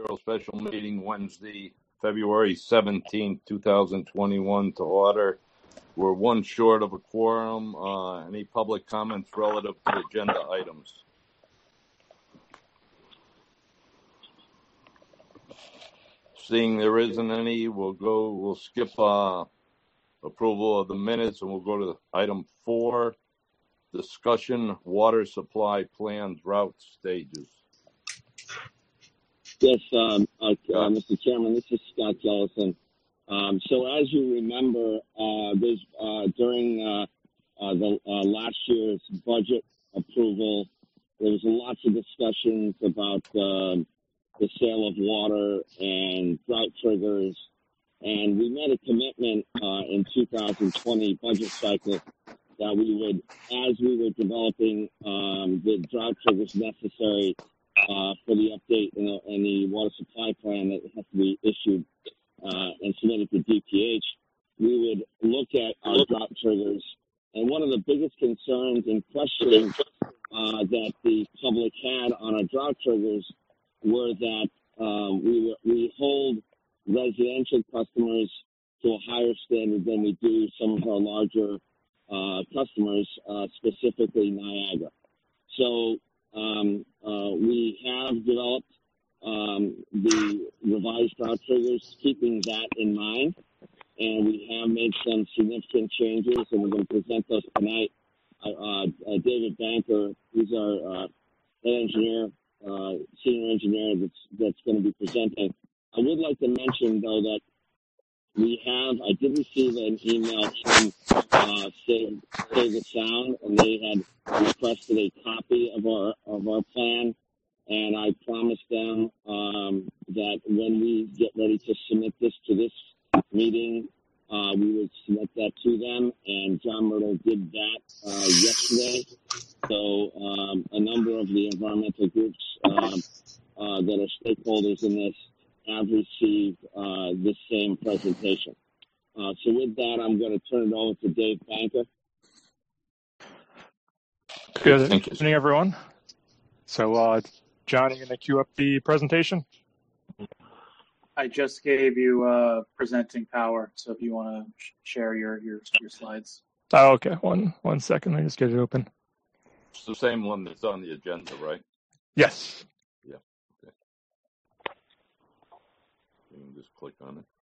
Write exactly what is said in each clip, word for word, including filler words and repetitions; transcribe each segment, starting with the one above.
Bureau special meeting Wednesday, February seventeenth, two thousand twenty-one to order. We're one short of a quorum. Uh, any public comments relative to agenda items? Seeing there isn't any, we'll go, we'll skip uh, approval of the minutes and we'll go to item four, discussion water supply plans route stages. Yes, um, uh, uh, Mister Chairman, this is Scott Jellison. Um, so as you remember, uh, there's, uh, during uh, uh, the uh, last year's budget approval, there was lots of discussions about um, the sale of water and drought triggers, and we made a commitment uh, in two thousand twenty budget cycle that we would, as we were developing um, the drought triggers necessary uh, for the update in the, in the water supply plan that has to be issued uh, and submitted to D P H, we would look at our drought triggers. And one of the biggest concerns and questions uh, that the public had on our drought triggers were that uh, we were, we hold residential customers to a higher standard than we do some of our larger uh, customers, uh, specifically Niagara. So um, uh, we have developed um, the revised drought triggers, keeping that in mind, and we have made some significant changes, and we're going to present those tonight. Uh, uh, David Banker, who's our uh, head engineer, uh, senior engineer that's, that's going to be presenting. I would like to mention, though, that we have, I did receive an email from uh, Save, Save the Sound, and they had requested a copy of our of our plan, and I promised them um, that when we get ready to submit this to this meeting, uh, we would submit that to them, and John Myrtle did that uh, yesterday. So um, a number of the environmental groups um, uh, that are stakeholders in this have received uh, this same presentation. Uh, so with that, I'm going to turn it over to Dave Banker. Good evening, everyone. So, uh, John, are you going to queue up the presentation? I just gave you uh, presenting power, so if you want to sh share your, your your slides. Oh, okay. One one second. Let me just get it open. It's the same one that's on the agenda, right? Yes. Yeah. Okay. You can just click on it.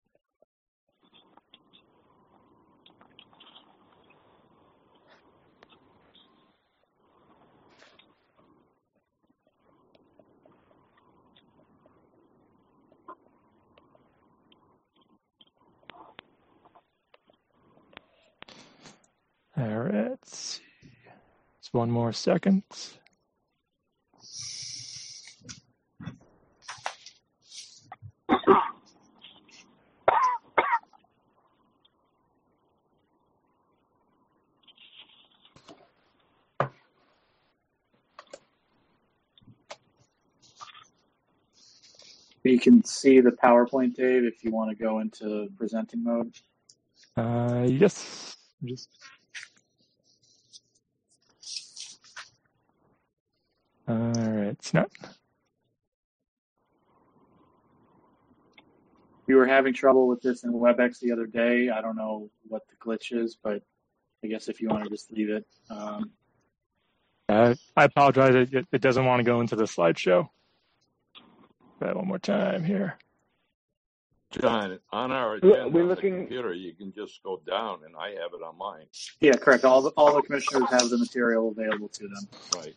All right. Let's see. Just one more second. You can see the PowerPoint, Dave, if you want to go into presenting mode. Uh, yes. Just. All right. It's not. We were having trouble with this in WebEx the other day. I don't know what the glitch is, but I guess if you want to just leave it. Um, uh, I apologize. It, it doesn't want to go into the slideshow. Try one more time here. John, on our agenda We're on looking... the computer, you can just go down, and I have it on mine. Yeah, correct. All the, all the commissioners have the material available to them. Right.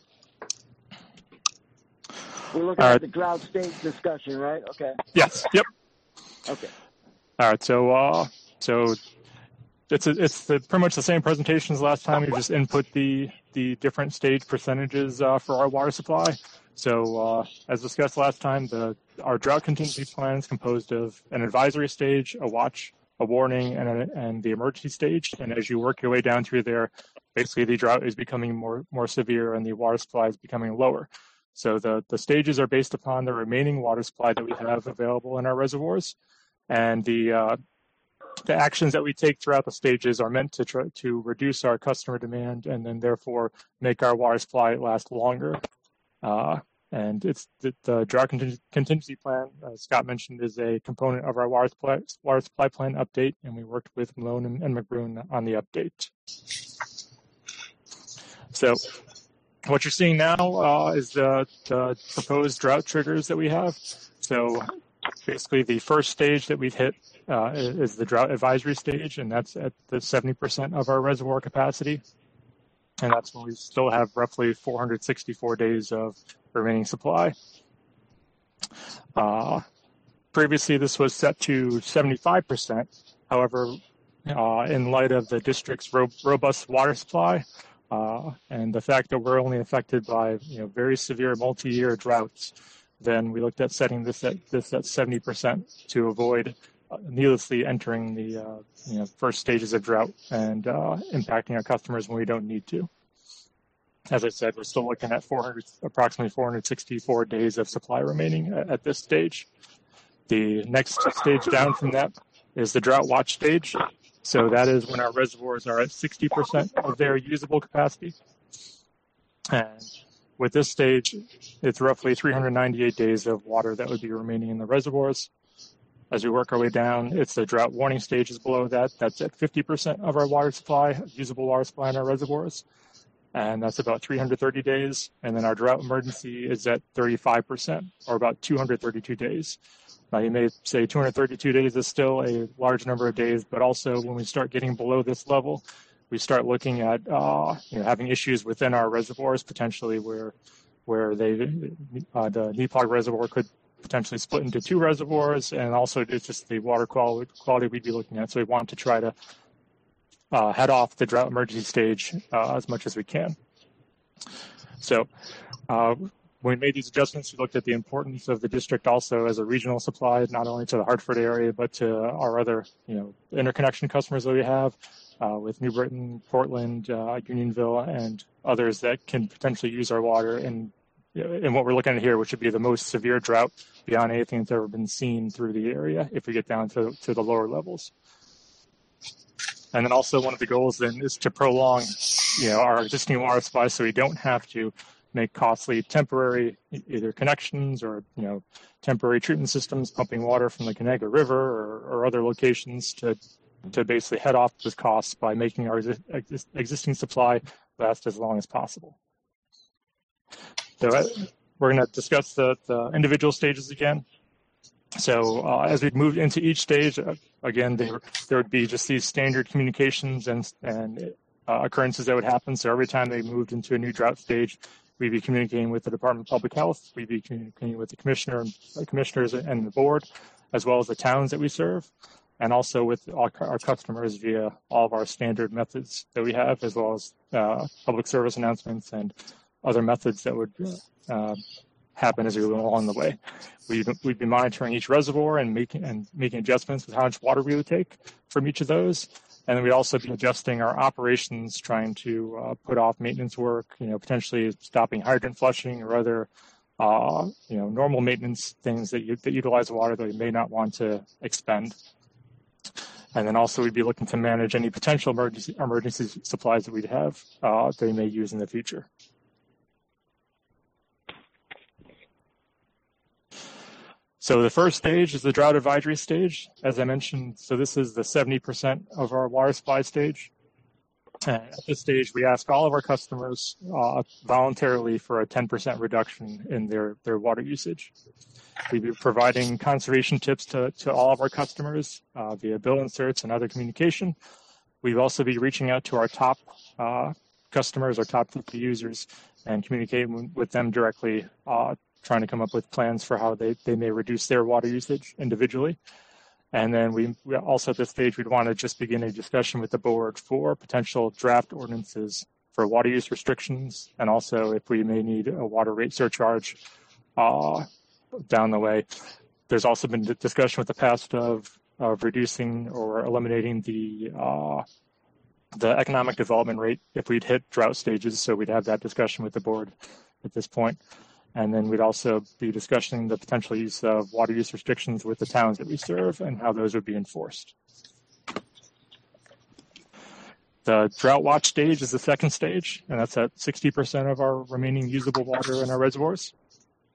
We're looking All at right. the drought stage discussion, right? Okay. Yes. Yep. Okay. All right. So, uh, so it's a, it's the, pretty much the same presentation as last time. You just input the the different stage percentages uh, for our water supply. So, uh, as discussed last time, the our drought contingency plan is composed of an advisory stage, a watch, a warning, and a, and the emergency stage. And as you work your way down through there, basically the drought is becoming more more severe and the water supply is becoming lower. So the, the stages are based upon the remaining water supply that we have available in our reservoirs. And the uh, the actions that we take throughout the stages are meant to try to reduce our customer demand and then therefore make our water supply last longer. Uh, and it's the, the drought contingency plan, uh, Scott mentioned, is a component of our water supply, water supply plan update, and we worked with Malone and, and McBroom on the update. So what you're seeing now uh, is the, the proposed drought triggers that we have. So basically the first stage that we've hit uh, is the drought advisory stage, and that's at the seventy percent of our reservoir capacity. And that's when we still have roughly four hundred sixty-four days of remaining supply. Uh, previously, this was set to seventy-five percent. However, uh, in light of the district's ro- robust water supply uh, and the fact that we're only affected by you know very severe multi-year droughts, then we looked at setting this at this at seventy percent to avoid uh, needlessly entering the uh, you know first stages of drought and uh, impacting our customers when we don't need to. As I said, we're still looking at four hundred, approximately four hundred sixty-four days of supply remaining at, at this stage. The next stage down from that is the drought watch stage. So that is when our reservoirs are at sixty percent of their usable capacity. And with this stage, it's roughly three hundred ninety-eight days of water that would be remaining in the reservoirs. As we work our way down, it's the drought warning stages below that. That's at fifty percent of our water supply, usable water supply in our reservoirs. And that's about three hundred thirty days. And then our drought emergency is at thirty-five percent, or about two hundred thirty-two days. Now, you may say two hundred thirty-two days is still a large number of days, but also when we start getting below this level, we start looking at uh, you know, having issues within our reservoirs, potentially where where they uh, the N E P O G reservoir could potentially split into two reservoirs, and also it's just the water quality, quality we'd be looking at. So we want to try to Uh, head off the drought emergency stage uh, as much as we can. So uh, when we made these adjustments, we looked at the importance of the district also as a regional supply, not only to the Hartford area, but to our other, you know, interconnection customers that we have uh, with New Britain, Portland, uh, Unionville, and others that can potentially use our water in, in what we're looking at here, which would be the most severe drought beyond anything that's ever been seen through the area if we get down to, to the lower levels. And then also one of the goals then is to prolong, you know, our existing water supply so we don't have to make costly temporary either connections or, you know, temporary treatment systems pumping water from the Conegra River or, or other locations to to basically head off those costs by making our exi- existing supply last as long as possible. So uh, we're going to discuss the, the individual stages again. So uh, as we move into each stage, uh, again, there, there would be just these standard communications and, and uh, occurrences that would happen. So every time they moved into a new drought stage, we'd be communicating with the Department of Public Health, we'd be communicating with the commissioner, uh, commissioners and the board, as well as the towns that we serve, and also with our, our customers via all of our standard methods that we have, as well as uh, public service announcements and other methods that would uh, happen as we go along the way. We'd, we'd be monitoring each reservoir and making and making adjustments with how much water we would take from each of those. And then we'd also be adjusting our operations, trying to uh, put off maintenance work, you know, potentially stopping hydrant flushing or other, uh, you know, normal maintenance things that, you, that utilize water that we may not want to expend. And then also we'd be looking to manage any potential emergency, emergency supplies that we'd have uh, that we may use in the future. So the first stage is the drought advisory stage. As I mentioned, so this is the seventy percent of our water supply stage. And at this stage, we ask all of our customers uh, voluntarily for a ten percent reduction in their, their water usage. We'll be providing conservation tips to, to all of our customers uh, via bill inserts and other communication. We'll also be reaching out to our top uh, customers, our top fifty users, and communicating with them directly, uh, trying to come up with plans for how they, they may reduce their water usage individually. And then we, we also at this stage, we'd want to just begin a discussion with the board for potential draft ordinances for water use restrictions, and also if we may need a water rate surcharge uh, down the way. There's also been discussion with the past of, of reducing or eliminating the uh, the economic development rate if we'd hit drought stages, so we'd have that discussion with the board at this point. And then we'd also be discussing the potential use of water use restrictions with the towns that we serve and how those would be enforced. The drought watch stage is the second stage, and that's at sixty percent of our remaining usable water in our reservoirs.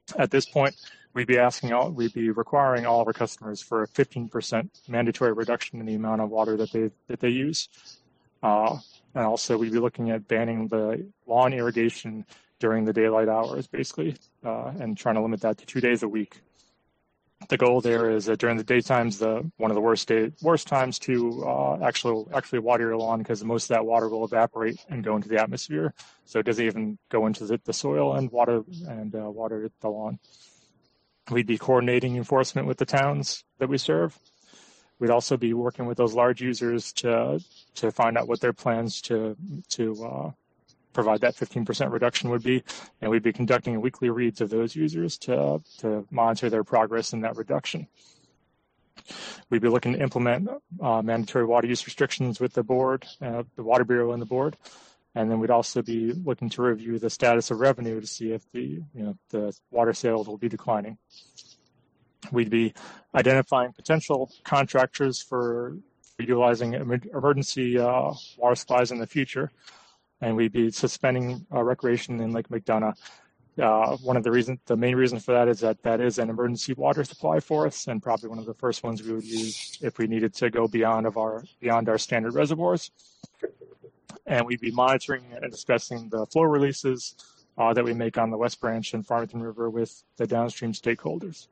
At this point, we'd be asking all, we'd be requiring all of our customers for a fifteen percent mandatory reduction in the amount of water that they that they use. Uh, and also, we'd be looking at banning the lawn irrigation during the daylight hours, basically, uh, and trying to limit that to two days a week. The goal there is that during the daytimes, the one of the worst day, worst times to uh, actually actually water your lawn, because most of that water will evaporate and go into the atmosphere, so it doesn't even go into the, the soil and water and uh, water the lawn. We'd be coordinating enforcement with the towns that we serve. We'd also be working with those large users to to find out what their plans to to uh, provide that fifteen percent reduction would be, and we'd be conducting weekly reads of those users to to monitor their progress in that reduction. We'd be looking to implement uh, mandatory water use restrictions with the board, uh, the Water Bureau and the board, and then we'd also be looking to review the status of revenue to see if the you know the water sales will be declining. We'd be identifying potential contractors for utilizing emergency uh, water supplies in the future, and we'd be suspending uh, recreation in Lake McDonough. Uh, one of the reasons, the main reason for that is that that is an emergency water supply for us, and probably one of the first ones we would use if we needed to go beyond of our beyond our standard reservoirs. And we'd be monitoring and discussing the flow releases uh, that we make on the West Branch and Farmington River with the downstream stakeholders.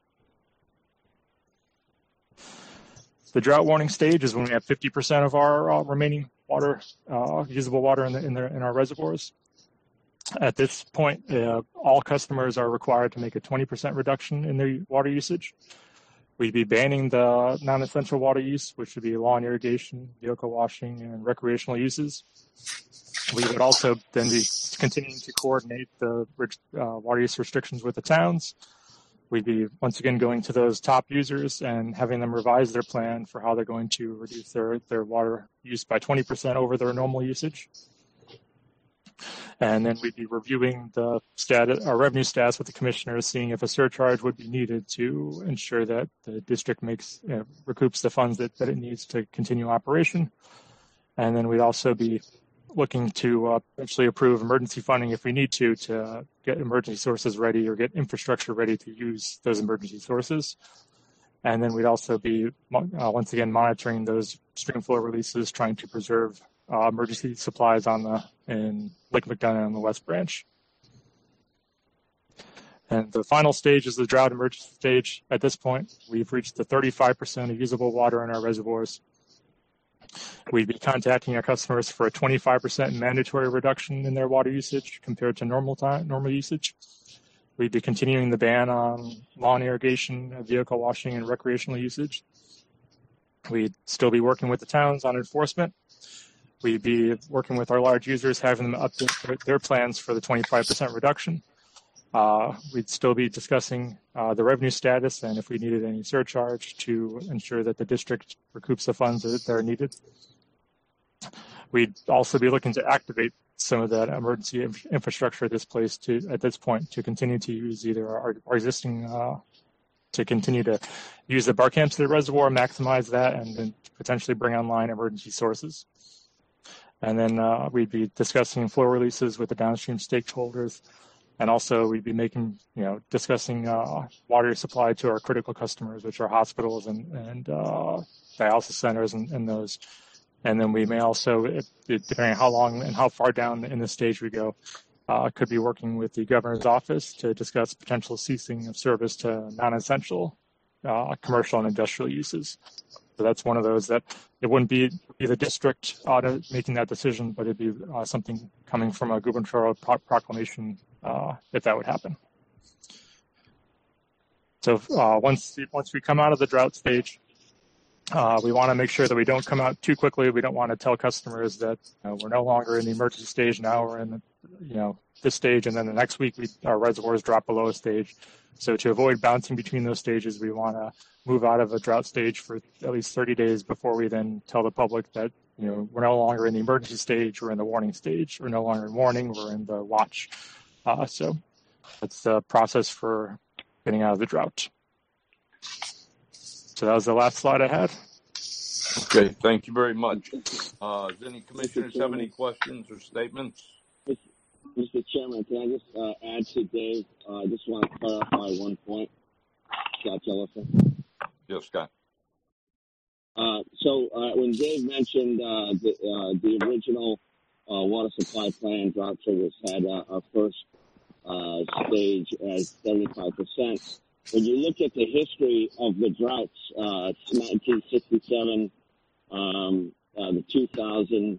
The drought warning stage is when we have fifty percent of our uh, remaining water, uh, usable water in, the, in, the, in our reservoirs. At this point, uh, all customers are required to make a twenty percent reduction in their water usage. We'd be banning the non-essential water use, which would be lawn irrigation, vehicle washing, and recreational uses. We would also then be continuing to coordinate the uh, water use restrictions with the towns. We'd be, once again, going to those top users and having them revise their plan for how they're going to reduce their, their water use by twenty percent over their normal usage. And then we'd be reviewing the status, our revenue status with the commissioners, seeing if a surcharge would be needed to ensure that the district makes, you know, recoups the funds that, that it needs to continue operation. And then we'd also be looking to uh, potentially approve emergency funding if we need to, to get emergency sources ready or get infrastructure ready to use those emergency sources. And then we'd also be, uh, once again, monitoring those stream flow releases, trying to preserve uh, emergency supplies on the in Lake McDonough on the West Branch. And the final stage is the drought emergency stage. At this point, we've reached the thirty-five percent of usable water in our reservoirs. We'd be contacting our customers for a twenty-five percent mandatory reduction in their water usage compared to normal time, normal usage. We'd be continuing the ban on lawn irrigation, vehicle washing, and recreational usage. We'd still be working with the towns on enforcement. We'd be working with our large users, having them update their plans for the twenty-five percent reduction. Uh, we'd still be discussing uh, the revenue status and if we needed any surcharge to ensure that the district recoups the funds that are needed. We'd also be looking to activate some of that emergency inf- infrastructure at this place to, at this point, to continue to use either our, our existing, uh, to continue to use the Barkhamsted Reservoir, maximize that, and then potentially bring online emergency sources. And then uh, we'd be discussing flow releases with the downstream stakeholders. And also we'd be making, you know, discussing uh, water supply to our critical customers, which are hospitals and, and uh, dialysis centers and, and those. And then we may also, if, depending on how long and how far down in the stage we go, uh, could be working with the governor's office to discuss potential ceasing of service to non-essential uh, commercial and industrial uses. So that's one of those that it wouldn't be, be the district audit making that decision, but it'd be uh, something coming from a gubernatorial pro- proclamation uh, if that would happen. So uh, once once we come out of the drought stage, uh, we want to make sure that we don't come out too quickly. We don't want to tell customers that you know, we're no longer in the emergency stage. Now we're in the, you know this stage, and then the next week we, our reservoirs drop below a stage. So to avoid bouncing between those stages, we want to move out of a drought stage for at least thirty days before we then tell the public that you know we're no longer in the emergency stage, we're in the warning stage. We're no longer in warning, we're in the watch. Uh, so that's the process for getting out of the drought. So that was the last slide I had. Okay, thank you very much. Uh, does any commissioners have any questions or statements? Mister Chairman, can I just uh, add to Dave? Uh, I just want to clarify one point. Scott Jellison. Yes, Scott. Uh, so uh, when Dave mentioned uh, the, uh, the original uh, water supply plan, drought triggers had uh, our first uh, stage as seventy-five percent. When you look at the history of the droughts, uh, nineteen sixty-seven, um, uh, the two thousand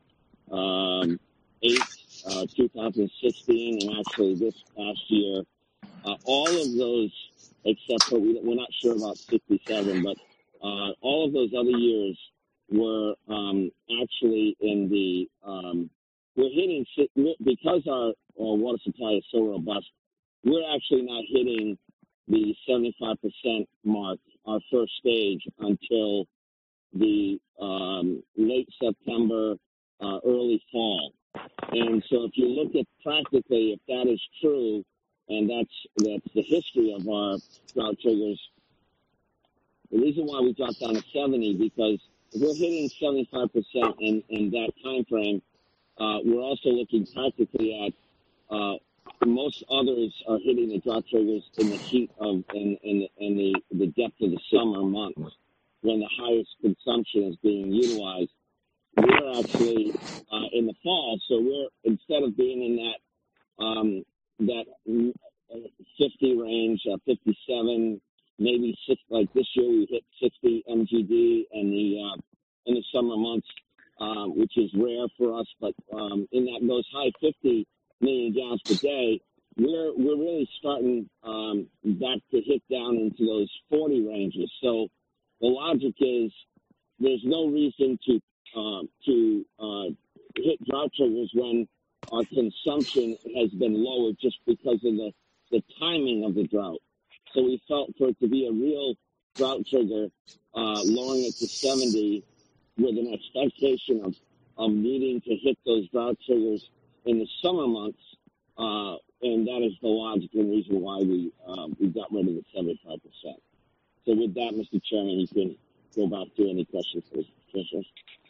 eight, uh, two thousand sixteen, and actually this past year, uh, all of those, except for we, we're not sure about sixty-seven, but uh, all of those other years were um, actually in the, um, we're hitting, because our, our water supply is so robust, we're actually not hitting the seventy-five percent mark, our first stage, until the um, late September, uh, early fall. And so if you look at practically, if that is true, and that's that's the history of our drought triggers, the reason why we dropped down to seventy, because if we're hitting seventy-five percent in, in that time frame, uh, we're also looking practically at uh, most others are hitting the drought triggers in the heat of in, in, in the, the depth of the summer months when the highest consumption is being utilized. We're actually uh, in the fall, so we're, instead of being in that um, that fifty range, uh, fifty-seven, maybe six. Like this year, we hit sixty M G D in the uh, in the summer months, uh, which is rare for us. But um, in that those high fifty million gallons per day, we're we're really starting um, back to hit down into those forty ranges. So the logic is there's no reason to uh, to uh, hit drought triggers when our consumption has been lower just because of the, the timing of the drought. So we felt for it to be a real drought trigger, uh, lowering it to seventy with an expectation of, of needing to hit those drought triggers in the summer months, uh, and that is the logical reason why we uh, we got rid of the seventy-five percent. So with that, Mister Chairman, you can go back to any questions for commissioners.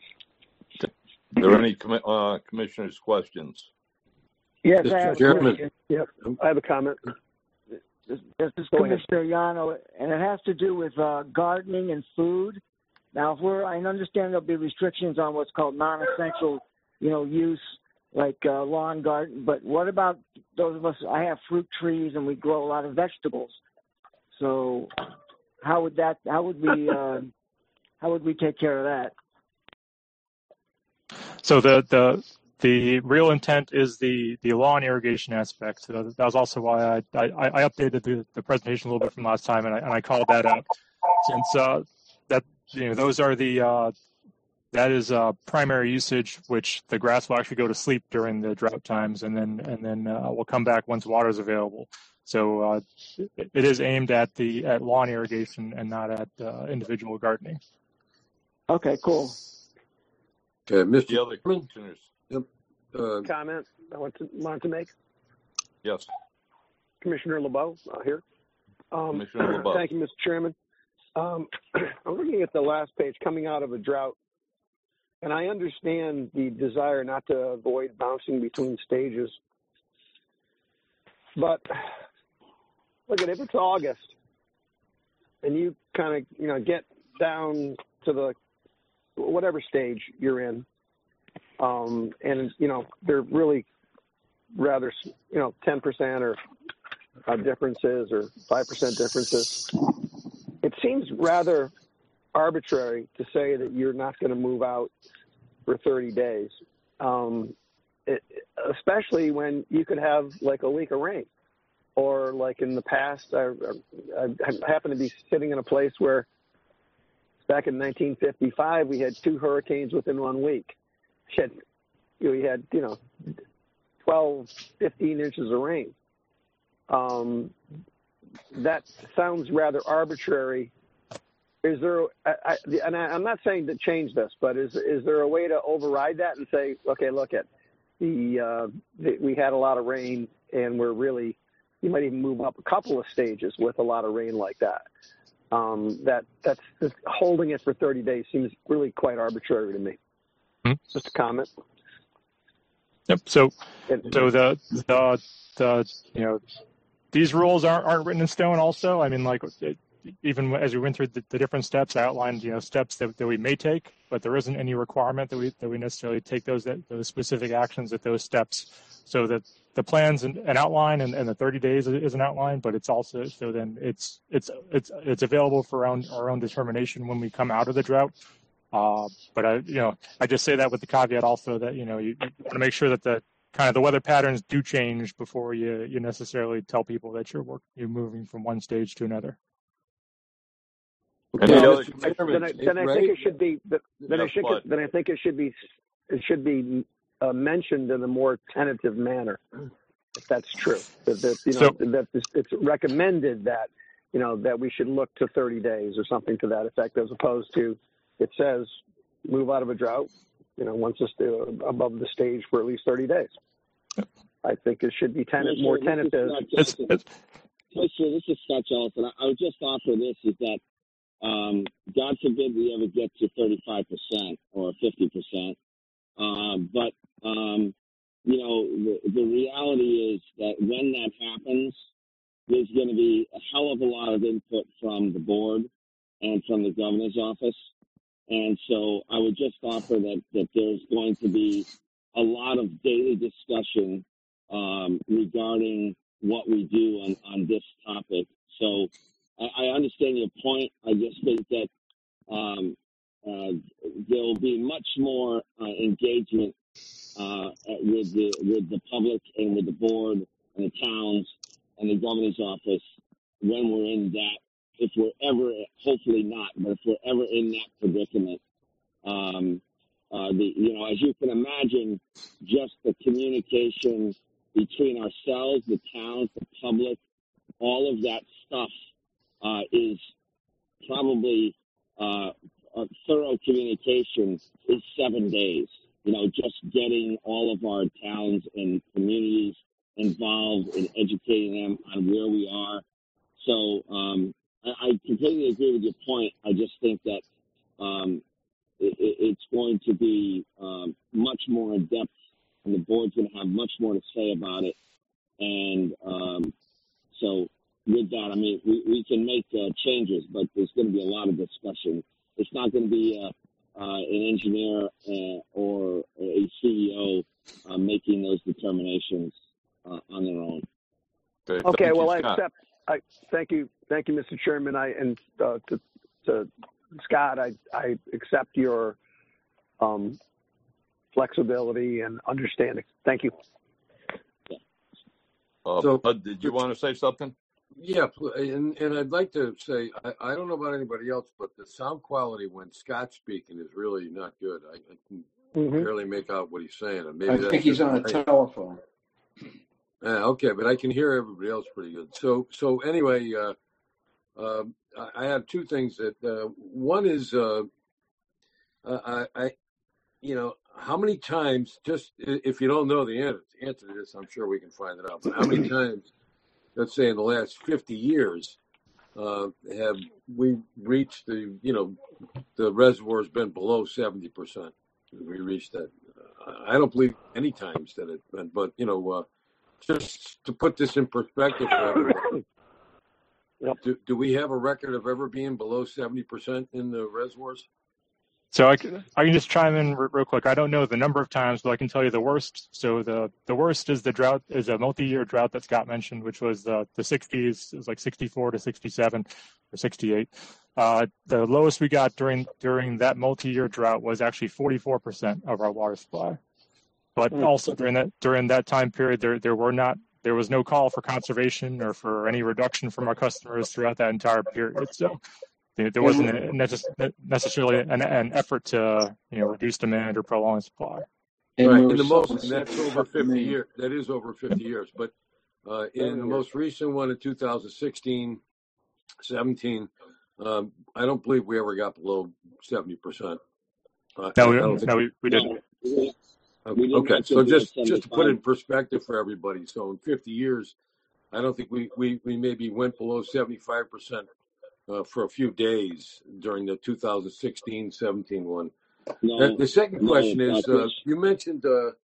Are there any com- uh, commissioners' questions? Yes, I have, Chairman. yep. I have a comment. This, this is Go ahead. Commissioner Yano, and it has to do with uh, gardening and food. Now, if we're, I understand there'll be restrictions on what's called non-essential, you know, use, like uh, lawn garden. But what about those of us? I have fruit trees, and we grow a lot of vegetables. So, how would that? How would we? Uh, how would we take care of that? So the the the real intent is the the lawn irrigation aspect. So that was also why I I, I updated the, the presentation a little bit from last time, and I and I called that out since uh, that you know those are the uh, that is uh, primary usage, which the grass will actually go to sleep during the drought times, and then and then uh, will come back once water is available. So uh, it, it is aimed at the at lawn irrigation and not at uh, individual gardening. Okay, cool. Okay, Mister The other Chairman. commissioners? Yep. Uh, Comment I want to, wanted to make. Yes. Commissioner LeBeau uh, here. Um, Commissioner LeBeau. Thank you, Mister Chairman. Um, I'm looking at the last page, coming out of a drought, and I understand the desire not to avoid bouncing between stages. But look at it, if it's August, and you kind of you know get down to the whatever stage you're in, um, and you know they're really rather you know ten percent or uh, differences or five percent differences. It seems rather arbitrary to say that you're not going to move out for thirty days, um, it, especially when you could have like a week of rain, or like in the past, I, I, I happen to be sitting in a place where back in nineteen fifty-five, we had two hurricanes within one week. We had, you know, we had, you know, twelve, fifteen inches of rain. Um, that sounds rather arbitrary. Is there, I, I, and I, I'm not saying to change this, but is is there a way to override that and say, okay, look at the, uh, the we had a lot of rain, and we're really, you might even move up a couple of stages with a lot of rain like that. Um, that that's just holding it for thirty days seems really quite arbitrary to me. Hmm? Just a comment. Yep. So, And, so the the the you know these rules aren't aren't written in stone. Also, I mean, like it, even as we went through the, the different steps, I outlined you know steps that, that we may take, but there isn't any requirement that we that we necessarily take those that, those specific actions at those steps. So that the plan's an, an outline and, and the thirty days is an outline, but it's also so then it's it's it's it's available for our own, our own determination when we come out of the drought. Uh, but I, you know, I just say that with the caveat also that, you know, you, you want to make sure that the kind of the weather patterns do change before you, you necessarily tell people that you're work, you're moving from one stage to another. Any well, other I, then I, then I Right? think it should be, then I Yes, should, Bud. then I think it should be, it should be uh, mentioned in a more tentative manner, if that's true. That, that you know, So, that it's, it's recommended that, you know, that we should look to thirty days or something to that effect, as opposed to, it says, move out of a drought, you know, once it's uh, above the stage for at least thirty days. I think it should be ten- more tentative. it's, it's, Commissioner, this is Scott Johnson. I, I would just offer this is that, um, God forbid we ever get to thirty-five percent or fifty percent. Um, but, um, you know, the, the reality is that when that happens, there's going to be a hell of a lot of input from the board and from the governor's office. And so I would just offer that, that there's going to be a lot of daily discussion um, regarding what we do on, on this topic. So I, I understand your point. I just think that um, uh, there will be much more uh, engagement uh, with the with the public and with the board and the towns and the governor's office when we're in that. If we're ever, hopefully not, but if we're ever in that predicament, um, uh, the you know, as you can imagine, just the communication between ourselves, the towns, the public, all of that stuff uh, is probably uh, a thorough communication is seven days. You know, just getting all of our towns and communities involved in educating them on where we are. So um, I, I completely agree with your point. I just think that um, it, it's going to be um, much more in depth, and the board's going to have much more to say about it. And um, so with that, I mean, we, we can make uh, changes, but there's going to be a lot of discussion. It's not going to be uh, uh, an engineer uh, or a C E O uh, making those determinations uh, on their own. Okay, Okay, thank well, you, I Scott. accept. I thank you, thank you, Mister Chairman. I and uh, to, to Scott, I I accept your um, flexibility and understanding. Thank you. Uh, So- Bud, did you want to say something? Yeah, pl- and, and I'd like to say, I, I don't know about anybody else, but the sound quality when Scott's speaking is really not good. I, I can Mm-hmm. barely make out what he's saying. And maybe I that's think he's just on a my- telephone. Uh, okay, but I can hear everybody else pretty good. So, so anyway, uh, uh, I I have two things that, uh, one is, uh, uh, I, I, you know, how many times, just i- if you don't know the answer, answer to this, I'm sure we can find it out, but how many times, let's say in the last fifty years, uh, have we reached the, you know, the reservoir's been below seventy percent? We reached that. Uh, I don't believe any times that it's been, but, you know, uh, just to put this in perspective for everyone, Yep. do, do we have a record of ever being below seventy percent in the reservoirs? so I can, I can just chime in real quick. I don't know the number of times, but I can tell you the worst. So the, the worst is the drought is a multi-year drought that Scott mentioned, which was the, the sixties. It was like sixty-four to sixty-seven or sixty-eight. Uh, the lowest we got during during that multi-year drought was actually forty-four percent of our water supply. But also during that during that time period, there there were not there was no call for conservation or for any reduction from our customers throughout that entire period. So there, there wasn't a necess- necessarily an, an effort to you know reduce demand or prolong supply. And Right, we in the were most, selling and that's seventy over fifty million. years. That is over fifty years. But uh, in the most recent one in two thousand sixteen, seventeen, um, I don't believe we ever got below seventy percent. Uh, No, I we, don't think no, we, we didn't. No, we did Okay, not so get below just just to put it in seventy-five. perspective for everybody, so in fifty years, I don't think we we, we maybe went below seventy-five percent uh, for a few days during the two thousand sixteen seventeen one. Uh, No, the second no, question is, uh, uh, Chris. you mentioned uh,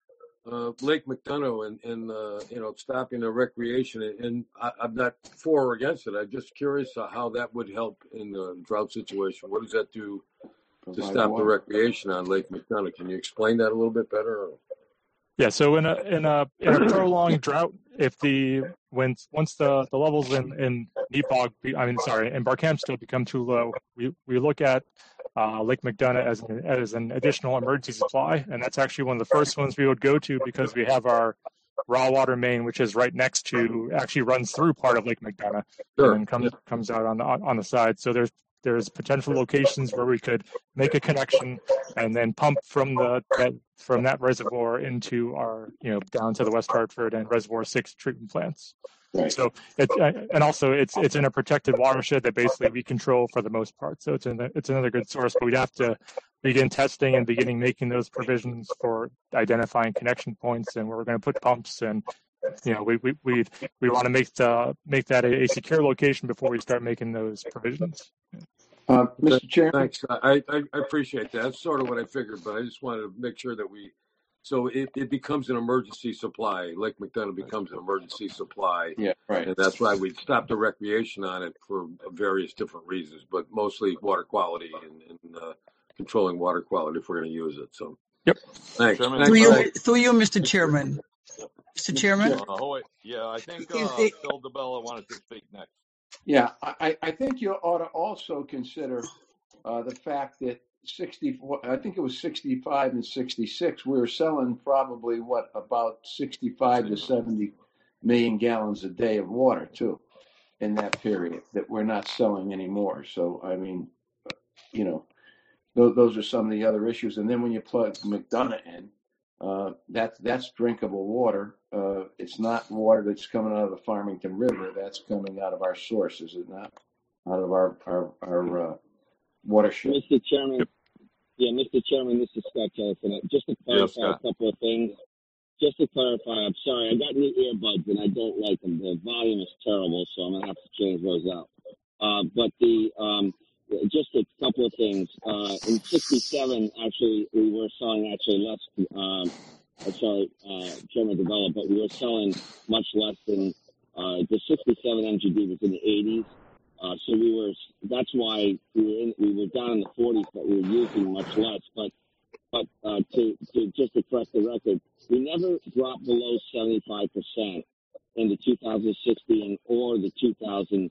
uh, Lake McDonough and, and uh, you know, stopping the recreation. And I, I'm not for or against it. I'm just curious how that would help in the drought situation. What does that do to stop the recreation on Lake McDonough? Can you explain that a little bit better? Or? Yeah, so in a in a in a prolonged drought, if the when once the, the levels in in Nepog, I mean sorry, in Barkhamsted become too low, we we look at uh, Lake McDonough as an as an additional emergency supply, and that's actually one of the first ones we would go to because we have our raw water main, which is right next to, actually runs through part of Lake McDonough, sure. and then comes yeah. comes out on the on the side. So there's there's potential locations where we could make a connection and then pump from the that, from that reservoir into our, you know, down to the West Hartford and Reservoir Six treatment plants. Right. So it and also it's it's in a protected watershed that basically we control for the most part. So it's in the, it's another good source, but we'd have to begin testing and beginning making those provisions for identifying connection points and where we're going to put pumps, and you know we we we, we want to make the, make that a, a secure location before we start making those provisions. Uh, Mister Chairman, thanks. I, I I appreciate that. That's sort of what I figured, but I just wanted to make sure that we. So it, it becomes an emergency supply. Lake McDonough becomes an emergency supply. Yeah, right. And that's why we stopped the recreation on it for various different reasons, but mostly water quality and, and uh, controlling water quality if we're going to use it. So, yep. Thanks. Chairman, Thanks. Through you, through you, Mister Chairman. Mister Chairman? Uh, oh, wait. Yeah, I think uh, Is it- Phil DeBella wanted to speak next. Yeah, I, I think you ought to also consider uh, the fact that sixty, I think it was sixty-five and sixty-six, we were selling probably, what, about sixty-five to seventy million gallons a day of water, too, in that period, that we're not selling anymore. So, I mean, you know, those, those are some of the other issues. And then when you plug McDonough in, uh, that, that's drinkable water. Uh, it's not water that's coming out of the Farmington River. That's coming out of our source, is it not? Out of our, our, our uh, watershed. Mister Chairman, yeah, Mister Chairman, this is Scott Jellison. Just to clarify Yes, a couple of things. Just to clarify, I'm sorry, I got new earbuds and I don't like them. The volume is terrible, so I'm gonna have to change those out. Uh, but the um, just a couple of things. Uh, in sixty-seven, actually, we were selling actually less. Um, I'm sorry, uh, Chairman DeBella, but we were selling much less than uh, the sixty-seven M G D was in the eighties. Uh, so we were. That's why we were in, we were down in the forties, but we were using much less. But but uh, to to just to correct the record, we never dropped below seventy-five percent in the two thousand sixteen or the two thousand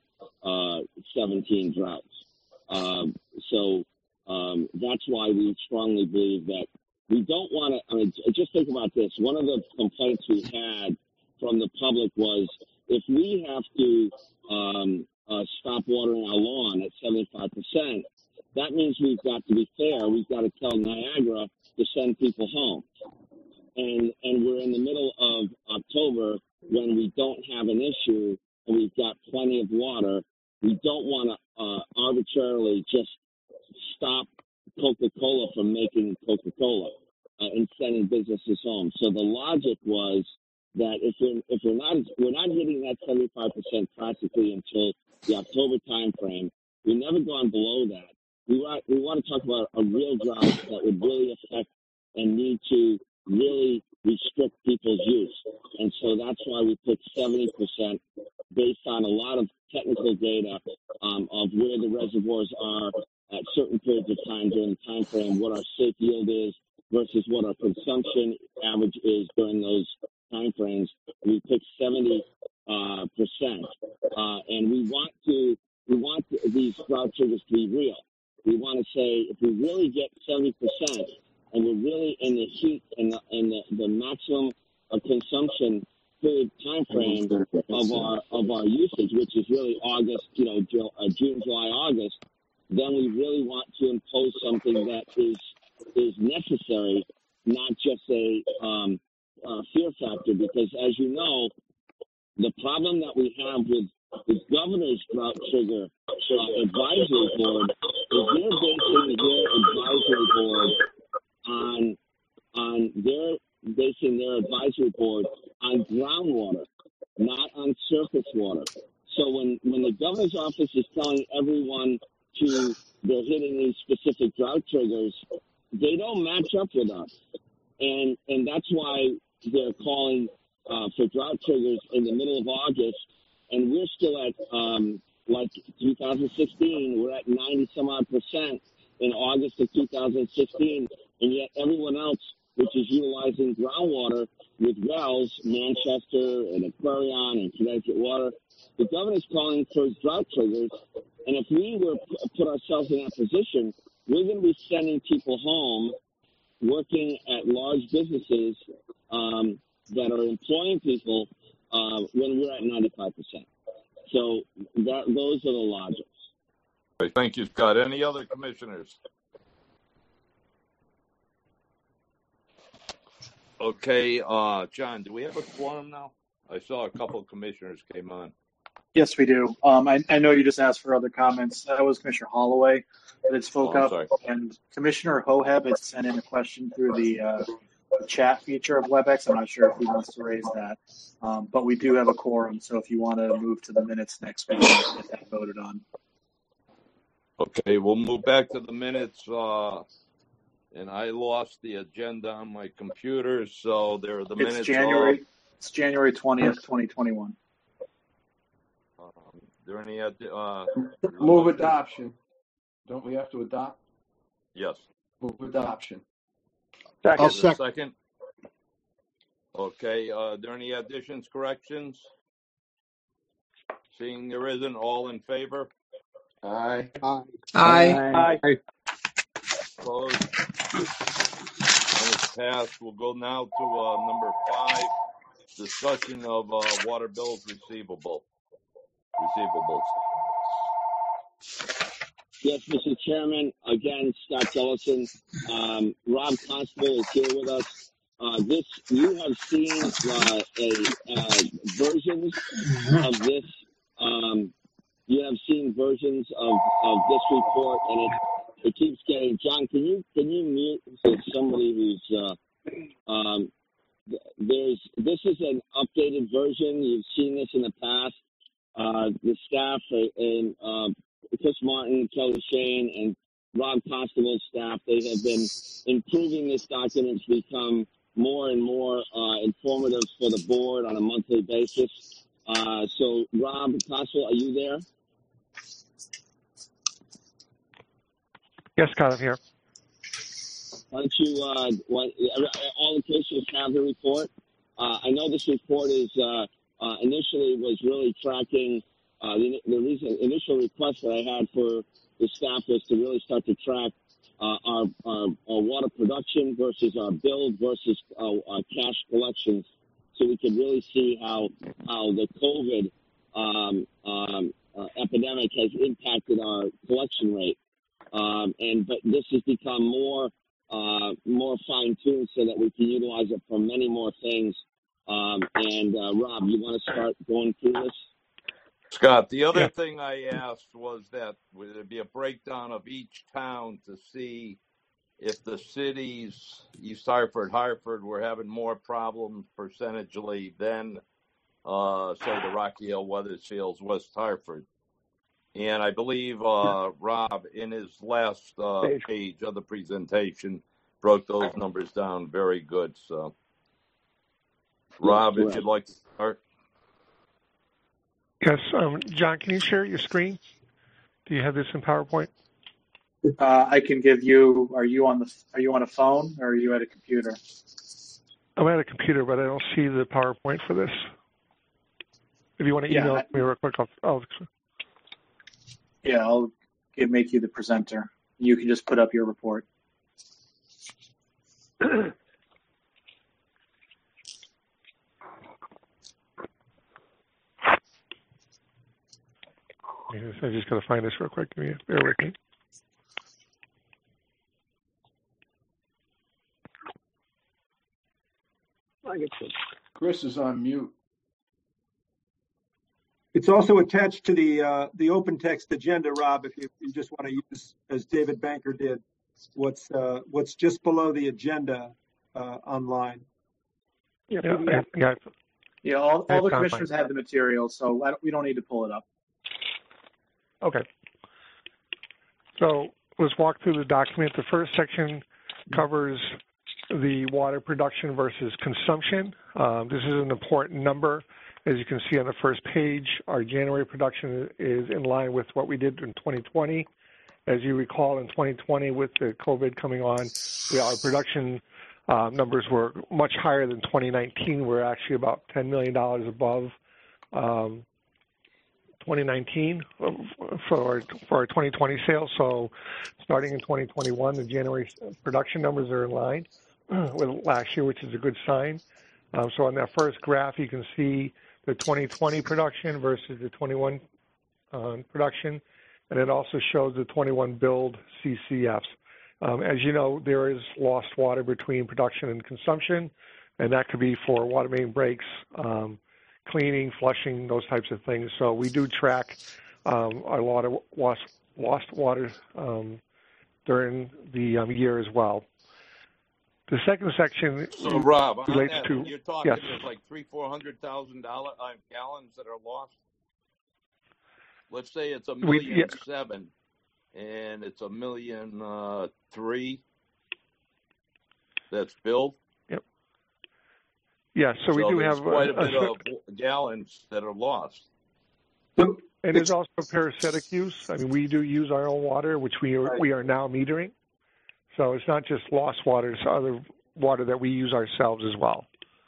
seventeen droughts. Um, so um, that's why we strongly believe that we don't want to. I mean, just think about this. One of the complaints we had from the public was if we have to um, uh, stop watering our lawn at seventy-five percent, that means we've got to be fair. We've got to tell Niagara to send people home. And and we're in the middle of October when we don't have an issue and we've got plenty of water. We don't want to uh, arbitrarily just stop Coca-Cola from making Coca-Cola uh, and sending businesses home. So the logic was that if we're if we're not we're not hitting that seventy-five percent practically until the October time frame, we've never gone below that. We want we want to talk about a real drought that would really affect and need to really restrict people's use. And so that's why we put seventy percent based on a lot of technical data um, of where the reservoirs are at certain periods of time during the time frame, what our safe yield is versus what our consumption average is during those time frames. We picked seventy uh, percent. Uh, and we want to, we want these drought triggers to be real. We want to say if we really get seventy percent and we're really in the heat and the, and the, the maximum of consumption period time frame of our of our usage, which is really August, you know, June, July, August, then we really want to impose something that is is necessary, not just a um, uh, fear factor. Because as you know, the problem that we have with the governor's drought trigger uh, advisory board is they're basing their advisory board on on their basing their advisory board on groundwater, not on surface water. So when, when the governor's office is telling everyone to they're hitting these specific drought triggers, they don't match up with us. And and that's why they're calling uh, for drought triggers in the middle of August, and we're still at um, like two thousand sixteen. We're at ninety some odd percent in August of two thousand sixteen, and yet everyone else, which is utilizing groundwater with wells, Manchester and Aquarion and Connecticut Water, the governor's calling for drought triggers. And if we were to put ourselves in that position, we're going to be sending people home working at large businesses um, that are employing people uh, when we're at ninety-five percent. So that, those are the logics. Okay, thank you, Scott. Any other commissioners? Okay, uh, John, do we have a quorum now? I saw a couple of commissioners came on. Yes, we do. Um, I, I know you just asked for other comments. That was Commissioner Holloway that had spoke Oh, I'm up, sorry. and Commissioner Hoheb had sent in a question through the, uh, the chat feature of WebEx. I'm not sure if he wants to raise that, um, but we do have a quorum. So if you want to move to the minutes next week, we'll get that voted on. Okay, we'll move back to the minutes. Uh, and I lost the agenda on my computer, so there are the It's minutes. January. Of, It's January twentieth, twenty twenty-one. um, there any uh, Move adoption. Don't we have to adopt? Yes. Move adoption. Second. I'll second. second. Okay. Uh, are there any additions, corrections? Seeing there isn't, all in favor? Aye. Aye. Aye. Aye. Opposed? And it's passed. We'll go now to uh, number five, discussion of uh, water bills receivable. Receivables. Yes, Mister Chairman. Again, Scott Jellison. Um, Rob Constable is here with us. Uh, this you have seen uh, a uh, versions of this. Um, you have seen versions of, of this report, and it it keeps getting. John, can you can you mute so somebody who's uh, um, there's this is an updated version. You've seen this in the past. Uh, the staff and uh, Chris Martin, Kelly Shane, and Rob Constable's staff, they have been improving this document to become more and more uh, informative for the board on a monthly basis. Uh, so, Rob Constable, are you there? Yes, Scott, I'm here. Why don't you, uh, why, all the commissioners have the report. Uh, I know this report is uh, uh, initially was really tracking uh, the, the reason, initial request that I had for the staff was to really start to track uh, our, our, our water production versus our build versus uh, our cash collections, so we could really see how how the COVID um, um, uh, epidemic has impacted our collection rate. Um, and but this has become more uh, more fine tuned so that we can utilize it for many more things. Um, and uh, Rob, you want to start going through this? Scott, the other Yeah. thing I asked was that would there be a breakdown of each town to see if the cities, East Hartford, Hartford, were having more problems percentage-ally than, uh, say, the Rocky Hill, Weathersfield, West Hartford. And I believe uh, Rob, in his last uh, page of the presentation, broke those numbers down very good. So, Rob, if you'd like to start. Yes, um, John, can you share your screen? Do you have this in PowerPoint? Uh, I can give you. Are you on the? Are you on a phone or are you at a computer? I'm at a computer, but I don't see the PowerPoint for this. If you want to email Yeah, it to me real quick, I'll. I'll Yeah, I'll get, make you the presenter. You can just put up your report. I just got to find this real quick. Give me, bear with me. I get you. Chris is on mute. It's also attached to the uh, the open text agenda, Rob. If you, you just want to use, as David Banker did, what's uh, what's just below the agenda uh, online. Yeah, yeah, yeah. Yeah, all, all the I've commissioners have the material, so I don't, we don't need to pull it up. Okay. So let's walk through the document. The first section covers the water production versus consumption. Um, this is an important number. As you can see on the first page, our January production is in line with what we did in twenty twenty. As you recall, in twenty twenty, with the COVID coming on, we, our production uh, numbers were much higher than twenty nineteen. We're actually about ten million dollars above um, twenty nineteen for our, for our twenty twenty sales. So starting in twenty twenty-one, the January production numbers are in line with last year, which is a good sign. Um, so on that first graph, you can see the twenty twenty production versus the twenty-one uh, production. And it also shows the twenty-one build C C Fs. Um, as you know, there is lost water between production and consumption, and that could be for water main breaks, um, cleaning, flushing, those types of things. So we do track um, a lot of lost, lost water um, during the um, year as well. The second section So, Rob, on relates that, to, you're talking yes. there's like three, four hundred thousand dollar uh, gallons that are lost. Let's say it's a We- million yeah. seven, and it's a million uh, three that's billed. Yeah, so we do there's have quite a, a, bit of gallons that are lost. So and there's also parasitic use. I mean, we do use our own water, which we are, we are now metering. So it's not just lost water; it's other water that we use ourselves as well.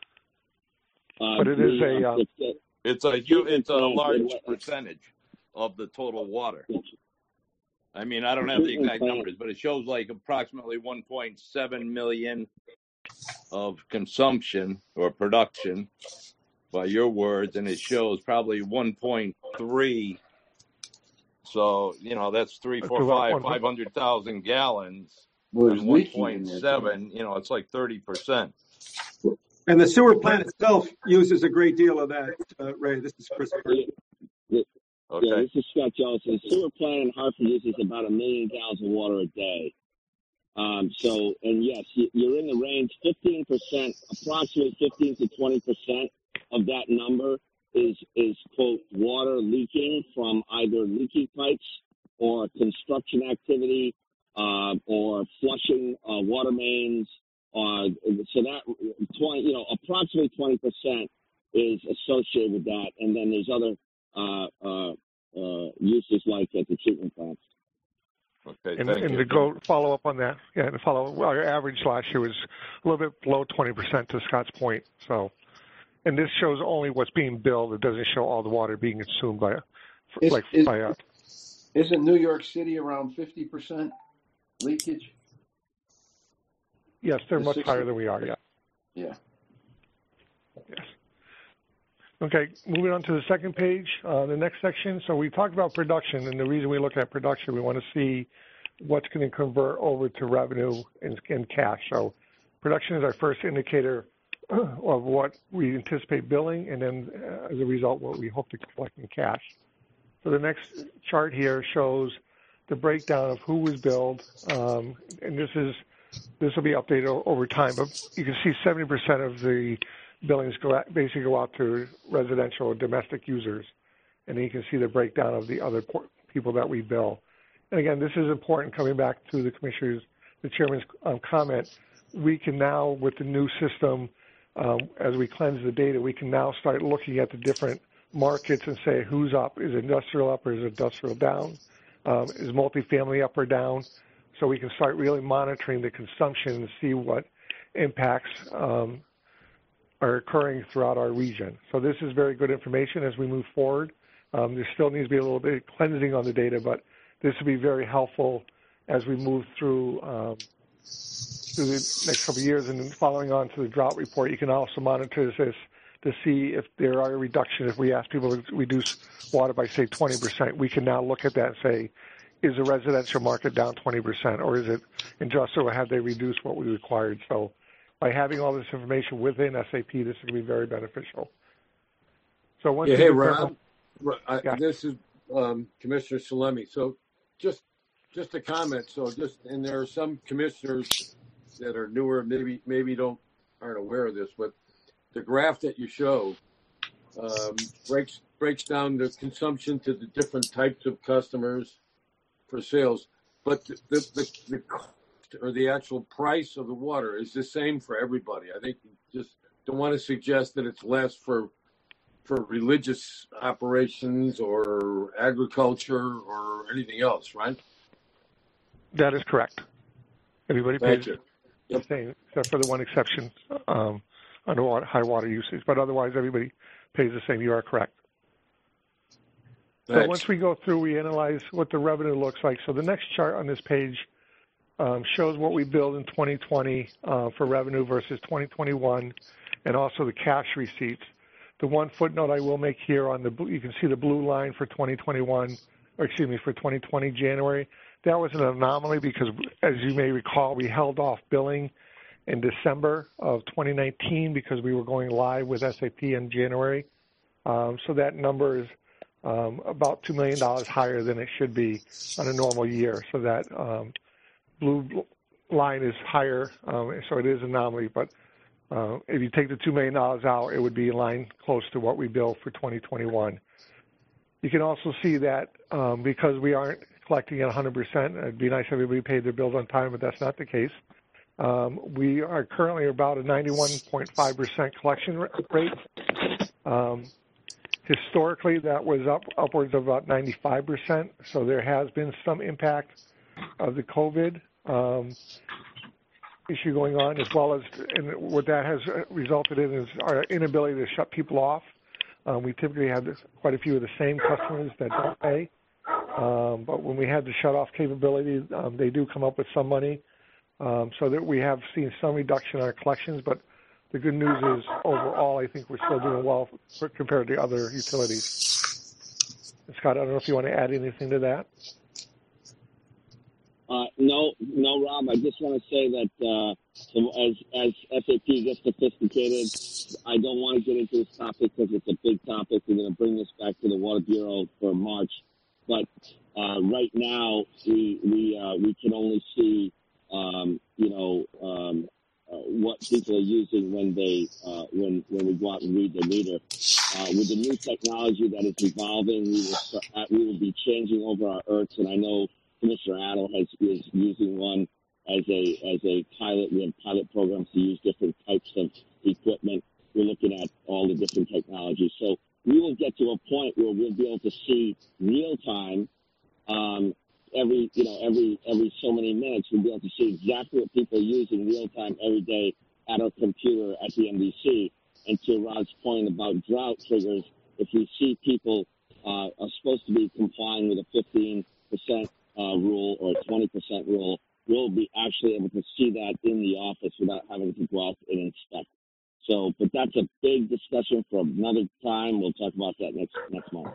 Uh, But it is the, a, uh, uh, it's a- It's a hu- it's a Treatment large plant- percentage of the total water. I mean, I don't have the exact numbers, but it shows like approximately one point seven million of consumption or production, by your words, and it shows probably one point three. So you know that's three, That's four, about five, one- five hundred thousand gallons, Well, there's and one leaking in point there, seven. You know, it's like thirty percent. And the sewer plant itself uses a great deal of that, uh, Ray. This is Chris. Yeah, Okay. this is Scott Jellison. The sewer plant in Hartford uses about a million gallons of water a day. Um, so, and yes, you- you're in the range. Fifteen percent, approximately fifteen to twenty percent of that number is is quote water leaking from either leaking pipes or construction activity, uh, or flushing uh, water mains. Uh, so that twenty, you know, approximately twenty percent is associated with that, and then there's other uh, uh, uh, uses like at the treatment plants. Okay. and, Thank and you. to go follow up on that, yeah, to follow our average last year was a little bit below twenty percent to Scott's point. So, and this shows only what's being billed. It doesn't show all the water being consumed by, Is- like is- by. Uh, Isn't New York City around fifty percent leakage? yes, they're The much sixty higher than we are. Yeah. Yeah. Yes. Okay, moving on to the second page, uh, the next section. So we talked about production, and the reason we look at production, we want to see what's going to convert over to revenue and, and cash. So production is our first indicator of what we anticipate billing, and then uh, as a result, what we hope to collect in cash. So the next chart here shows the breakdown of who was billed, um, and this is this will be updated o- over time. But you can see seventy percent of the billings go out, basically go out to residential or domestic users, and then you can see the breakdown of the other por- people that we bill. And again, this is important. Coming back to the commissioner's, the chairman's um, comment, we can now, with the new system, um, as we cleanse the data, we can now start looking at the different markets and say who's up. Is industrial up or is industrial down? Um, is multifamily up or down? So we can start really monitoring the consumption and see what impacts um, are occurring throughout our region. So this is very good information as we move forward. Um, there still needs to be a little bit of cleansing on the data, but this will be very helpful as we move through um, through the next couple of years. And then following on to the drought report, you can also monitor this to see if there are reductions. If we ask people to reduce water by, say, twenty percent, we can now look at that and say, is the residential market down twenty percent, or is it industrial, or have they reduced what we required? So by having all this information within S A P, this is going to be very beneficial. So once Yeah, we hey, determine- Rob. Ro- I, Yeah. This is um, Commissioner Salemi. So just just a comment. So just and there are some commissioners that are newer, maybe maybe don't aren't aware of this, but the graph that you show um, breaks breaks down the consumption to the different types of customers for sales, but the the, the, the cost or the actual price of the water is the same for everybody. I think you just don't want to suggest that it's less for for religious operations or agriculture or anything else, right? That is correct. Everybody Thank pays you. the same, except for the one exception um, under water, high water usage. But otherwise, everybody pays the same. You are correct. Thanks. So once we go through, we analyze what the revenue looks like. So the next chart on this page um, shows what we billed in twenty twenty uh, for revenue versus twenty twenty-one, and also the cash receipts. The one footnote I will make here on the, you can see the blue line for twenty twenty-one, or excuse me, for twenty twenty January. That was an anomaly because, as you may recall, we held off billing in December of twenty nineteen because we were going live with S A P in January. Um, so that number is um, about two million dollars higher than it should be on a normal year. So that um, blue line is higher, um, so it is an anomaly. But uh, if you take the two million dollars out, it would be in line close to what we bill for twenty twenty-one. You can also see that um, because we aren't collecting at one hundred percent, it'd be nice if everybody paid their bills on time, but that's not the case. Um, we are currently about a ninety-one point five percent collection rate. Um, historically, that was up upwards of about ninety-five percent, so there has been some impact of the COVID um, issue going on, as well as and what that has resulted in is our inability to shut people off. Um, we typically have quite a few of the same customers that don't pay, um, but when we had the shut-off capability, um, they do come up with some money, um, so that we have seen some reduction in our collections, but the good news is overall I think we're still doing well for, compared to other utilities. Scott, I don't know if you want to add anything to that. Uh, no, no, Rob. I just want to say that uh, so as as S A P gets sophisticated, I don't want to get into this topic because it's a big topic. We're going to bring this back to the Water Bureau for March, but uh, right now we we uh, we can only see um, you know um, uh, what people are using when they uh, when when we go out and read the meter. Uh, with the new technology that is evolving, we will start, uh, we will be changing over our E R Ts, and I know Commissioner Adel has, is using one as a as a pilot. We have pilot programs to use different types of equipment. We're looking at all the different technologies. So we will get to a point where we'll be able to see real time um, every you know every every so many minutes. We'll be able to see exactly what people are using real time every day at our computer at the M D C. And to Rod's point about drought triggers, if we see people uh, are supposed to be complying with a fifteen percent Uh, rule or a twenty percent rule, we'll be actually able to see that in the office without having to go out and inspect. So, but that's a big discussion for another time. We'll talk about that next next month.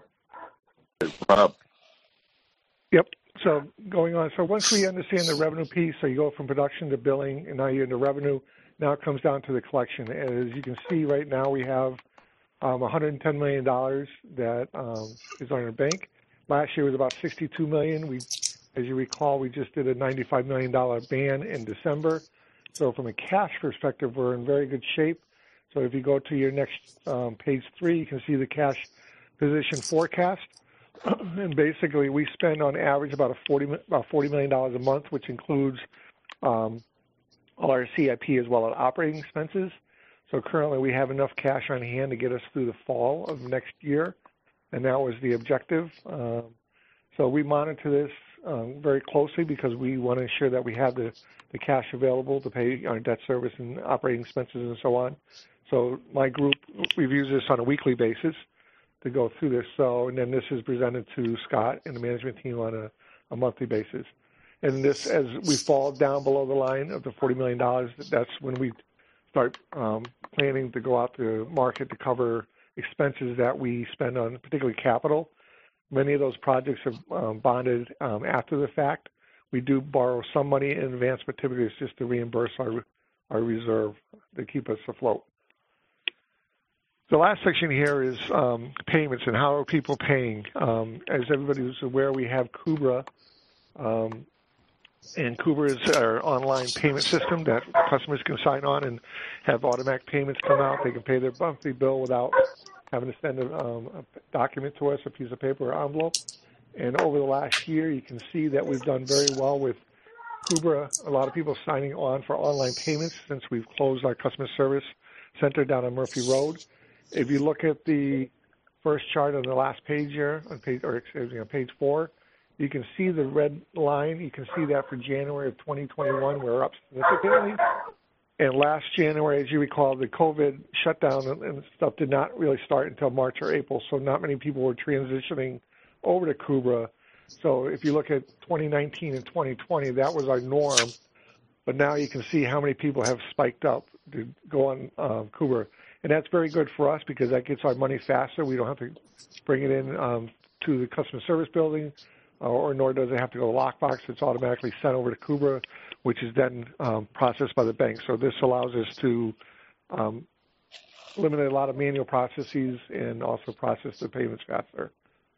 Rob. Yep. So going on. So once we understand the revenue piece, so you go from production to billing, and now you're into revenue. Now it comes down to the collection. As you can see right now, we have um, one hundred ten million dollars that um, is on our bank. Last year was about sixty-two million dollars. We As you recall, we just did a ninety-five million dollars ban in December. So from a cash perspective, we're in very good shape. So if you go to your next um, page three, you can see the cash position forecast. And basically, we spend on average about a forty about forty million dollars a month, which includes um, all our C I P as well as operating expenses. So currently, we have enough cash on hand to get us through the fall of next year, and that was the objective. Um, so we monitor this Um, very closely because we want to ensure that we have the, the cash available to pay our debt service and operating expenses and so on. So my group reviews this on a weekly basis to go through this. So, and then this is presented to Scott and the management team on a, a monthly basis. And this, as we fall down below the line of the forty million dollars, that's when we start um, planning to go out to market to cover expenses that we spend on particularly capital. Many of those projects are um, bonded um, after the fact. We do borrow some money in advance, but typically it's just to reimburse our, our reserve to keep us afloat. The last section here is um, payments and how are people paying. Um, as everybody is aware, we have Kubra, um, and Kubra is our online payment system that customers can sign on and have automatic payments come out. They can pay their monthly bill without having to send a, um, a document to us, a piece of paper or envelope. And over the last year, you can see that we've done very well with Kubra, a lot of people signing on for online payments since we've closed our customer service center down on Murphy Road. If you look at the first chart on the last page here, on page, or excuse me, on page four, you can see the red line. You can see that for January of twenty twenty-one, we're up significantly. And last January, as you recall, the COVID shutdown and stuff did not really start until March or April, so not many people were transitioning over to Kubra. So if you look at twenty nineteen and twenty twenty, that was our norm. But now you can see how many people have spiked up to go on um, Kubra. And that's very good for us because that gets our money faster. We don't have to bring it in um, to the customer service building, uh, or nor does it have to go to Lockbox. It's automatically sent over to Kubra, which is then um, processed by the bank. So this allows us to um, eliminate a lot of manual processes and also process the payments faster.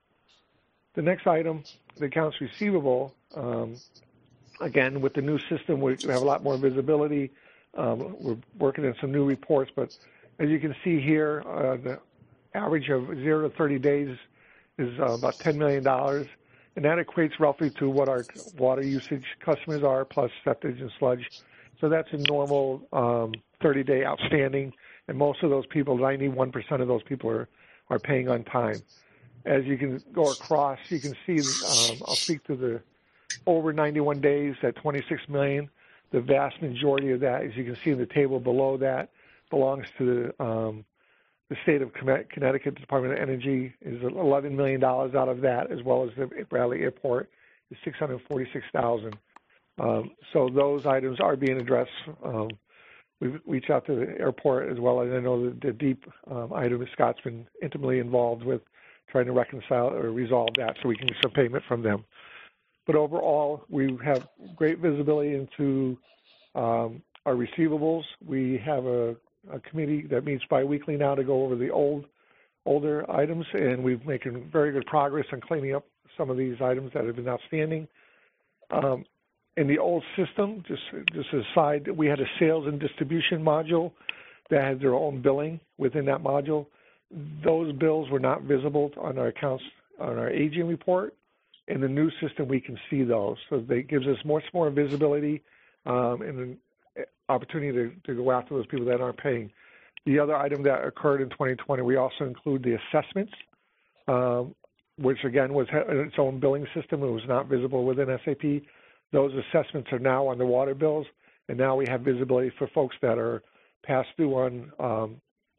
The next item, the accounts receivable, um, again, with the new system, we have a lot more visibility. Um, we're working on some new reports, but as you can see here, uh, the average of zero to thirty days is uh, about ten million dollars, and that equates roughly to what our water usage customers are, plus septic and sludge. So that's a normal um, thirty-day outstanding, and most of those people, ninety-one percent of those people are, are paying on time. As you can go across, you can see, um, I'll speak to the over ninety-one days at twenty-six million. The vast majority of that, as you can see in the table below that, belongs to the, um, the state of Connecticut Department of Energy. Is eleven million dollars out of that, as well as the Bradley Airport is six hundred forty-six thousand dollars. Um, so those items are being addressed. Um, we've reached out to the airport as well, and I know that the deep um, item Scott's been intimately involved with trying to reconcile or resolve that so we can get some payment from them. But overall, we have great visibility into um, our receivables. We have a, a committee that meets biweekly now to go over the old, older items, and we've making very good progress on cleaning up some of these items that have been outstanding. Um, in the old system, just just aside, we had a sales and distribution module that had their own billing within that module. Those bills were not visible on our accounts, on our aging report. In the new system, we can see those. So that gives us much more visibility um, and an opportunity to, to go after those people that aren't paying. The other item that occurred in twenty twenty, we also include the assessments, um, which again was its own billing system. It was not visible within S A P. Those assessments are now on the water bills, and now we have visibility for folks that are past due on um,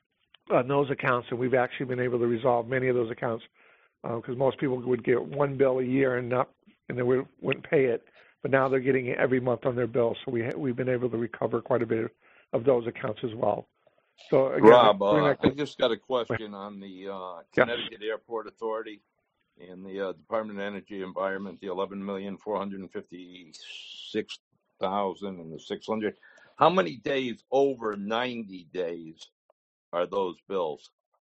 on those accounts, and we've actually been able to resolve many of those accounts because uh, most people would get one bill a year and not, and they would, wouldn't pay it, but now they're getting it every month on their bill. So we ha- we've been able to recover quite a bit of those accounts as well. So again, Rob, uh, I just got a question on the uh, Connecticut yeah. Airport Authority and the uh, Department of Energy Environment, the eleven million four hundred fifty-six thousand and the six hundred. How many days over ninety days are those bills?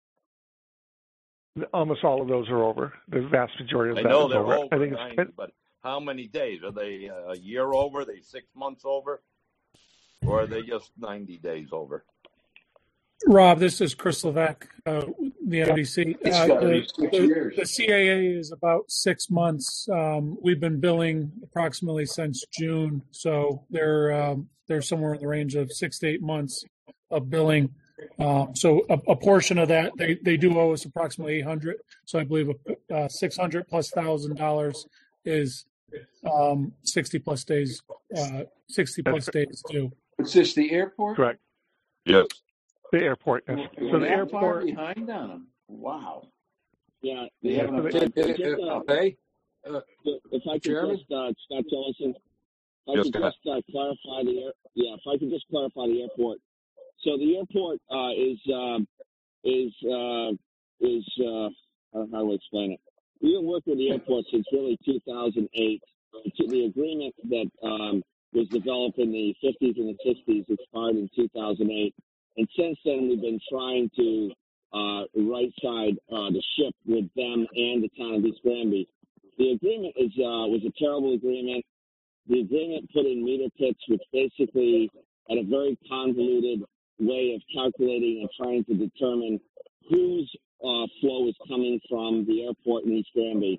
Almost all of those are over. The vast majority of I that know is they're over. over I think ninety, it's, but how many days? Are they a year over? Are they six months over? Or are they just ninety days over? Rob, this is Chris Levesque, uh, the N B C. Uh, the, the, the C A A is about six months. Um, we've been billing approximately since June, so they're um, they're somewhere in the range of six to eight months of billing. Um, so a, a portion of that, they, they do owe us approximately eight hundred. So I believe uh, six hundred plus thousand dollars is um, sixty plus days, uh, sixty plus days due. Is this the airport? Correct. Yes. The airport. Yes. Well, so the that airport far behind on them. Wow. Yeah. They yeah. haven't. Uh, just, uh, okay. Uh, if I could Chairman? just, uh, Scott Jellison, if I Yes, could just uh, clarify the air, yeah, if I could just clarify the airport. So the airport uh, is um, is uh, is uh, how do I explain it? We've been working with the airport since really two thousand eight. The agreement that um, was developed in the fifties and the sixties expired in two thousand eight, and since then we've been trying to uh, right side uh, the ship with them and the town of East Granby. The agreement is uh, was a terrible agreement. The agreement put in meter pits, which basically had a very convoluted way of calculating and trying to determine whose uh, flow is coming from the airport in East Granby.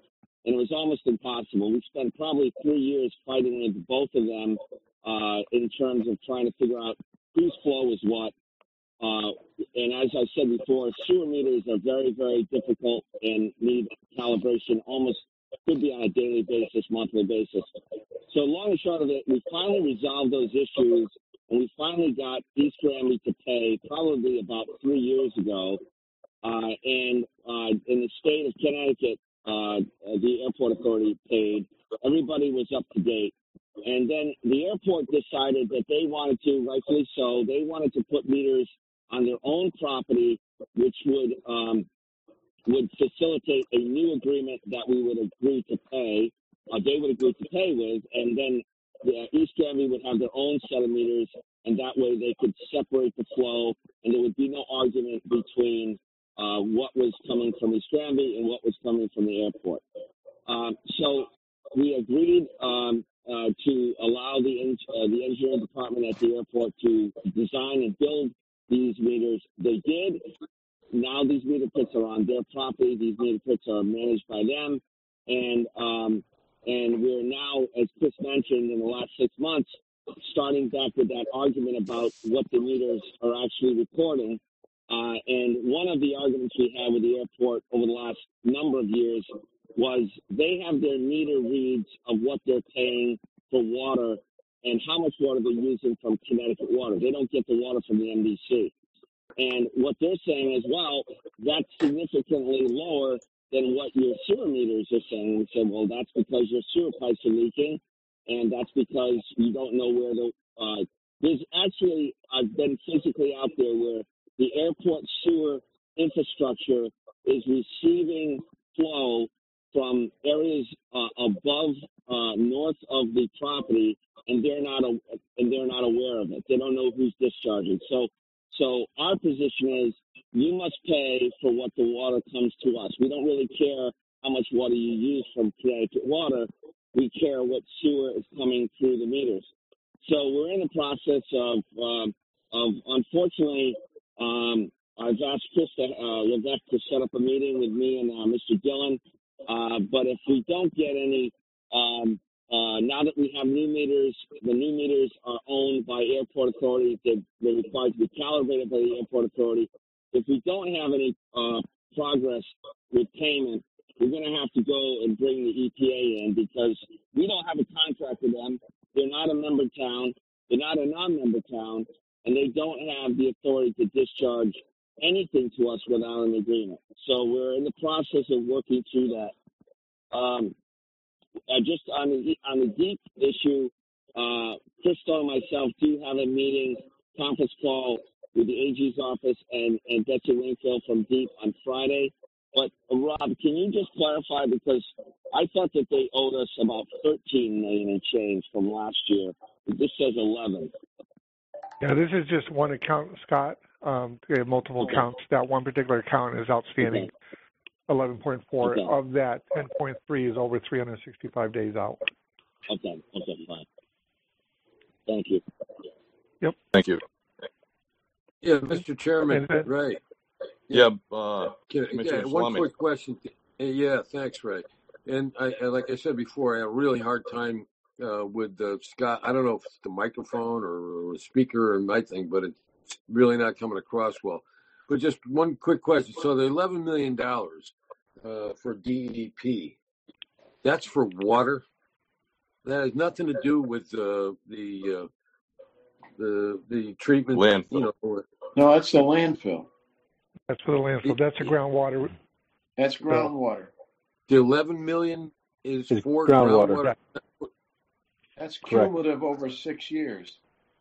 and it was almost impossible. We spent probably three years fighting with both of them uh, in terms of trying to figure out whose flow was what. Uh, and as I said before, sewer meters are very, very difficult and need calibration almost could be on a daily basis, monthly basis. So long and short of it, we finally resolved those issues, and we finally got East Granby to pay probably about three years ago. Uh, and uh, in the state of Connecticut, uh, the airport authority paid. Everybody was up to date. And then the airport decided that they wanted to, rightfully so, they wanted to put meters on their own property, which would um, would facilitate a new agreement that we would agree to pay, uh, they would agree to pay with, and then the East Granby would have their own set of meters, and that way they could separate the flow, and there would be no argument between uh, what was coming from East Granby and what was coming from the airport. Um, so we agreed um, uh, to allow the uh, the engineering department at the airport to design and build these meters. They did. Now these meter pits are on their property. These meter pits are managed by them, and um, and we're now, as Chris mentioned, in the last six months, starting back with that argument about what the meters are actually recording. Uh, and one of the arguments we had with the airport over the last number of years was they have their meter reads of what they're paying for water and how much water they're using from Connecticut water. They don't get the water from the M D C. And what they're saying is, well, that's significantly lower than what your sewer meters are saying. We said, well, that's because your sewer pipes are leaking, and that's because you don't know where the uh, there's actually, I've been physically out there where the airport sewer infrastructure is receiving flow from areas uh, above, uh, north of the property, and they're not a, and they're not aware of it. They don't know who's discharging. So, so our position is you must pay for what the water comes to us. We don't really care how much water you use from Connecticut water. We care what sewer is coming through the meters. So we're in the process of, um, of unfortunately, um, I've asked Chris to, uh, Levesque to set up a meeting with me and uh, Mister Dillon. Uh, but if we don't get any, um, uh, now that we have new meters, the new meters are owned by airport authority. They're, they're required to be calibrated by the airport authority. If we don't have any uh, progress with payment, we're going to have to go and bring the E P A in because we don't have a contract with them. They're not a member town. They're not a non-member town, and they don't have the authority to discharge anything to us without an agreement. So we're in the process of working through that. Um, uh, just on the on the DEEP issue, uh, Crystal and myself do have a meeting, conference call with the A G's office and, and Betsy Wingfield from DEEP on Friday. But uh, Rob, can you just clarify, because I thought that they owed us about thirteen million dollars and change from last year. This says eleven. Yeah, this is just one account, Scott. Um, they have multiple Okay. accounts. That one particular account is outstanding. Okay. eleven point four Okay. of that, ten point three is over three hundred sixty-five days out. Okay, okay, fine. Thank you. Yep. Thank you. Yeah, Mister Chairman, And then- Ray. Yeah, uh, Can, yeah, Commissioner one Fleming. quick question. Uh, Yeah, thanks, Ray. And I, I- like I said before, I had a really hard time uh, with uh, Scott. I don't know if it's the microphone or, or a speaker or my thing, but it's really not coming across well. But just one quick question. So the eleven million dollars uh, for D E P, that's for water? That has nothing to do with uh, the uh, the the treatment, Landfill. you know. No, that's the landfill. That's for the landfill. That's a groundwater. That's groundwater. The eleven million is It's for groundwater. groundwater. That's Correct. cumulative over six years.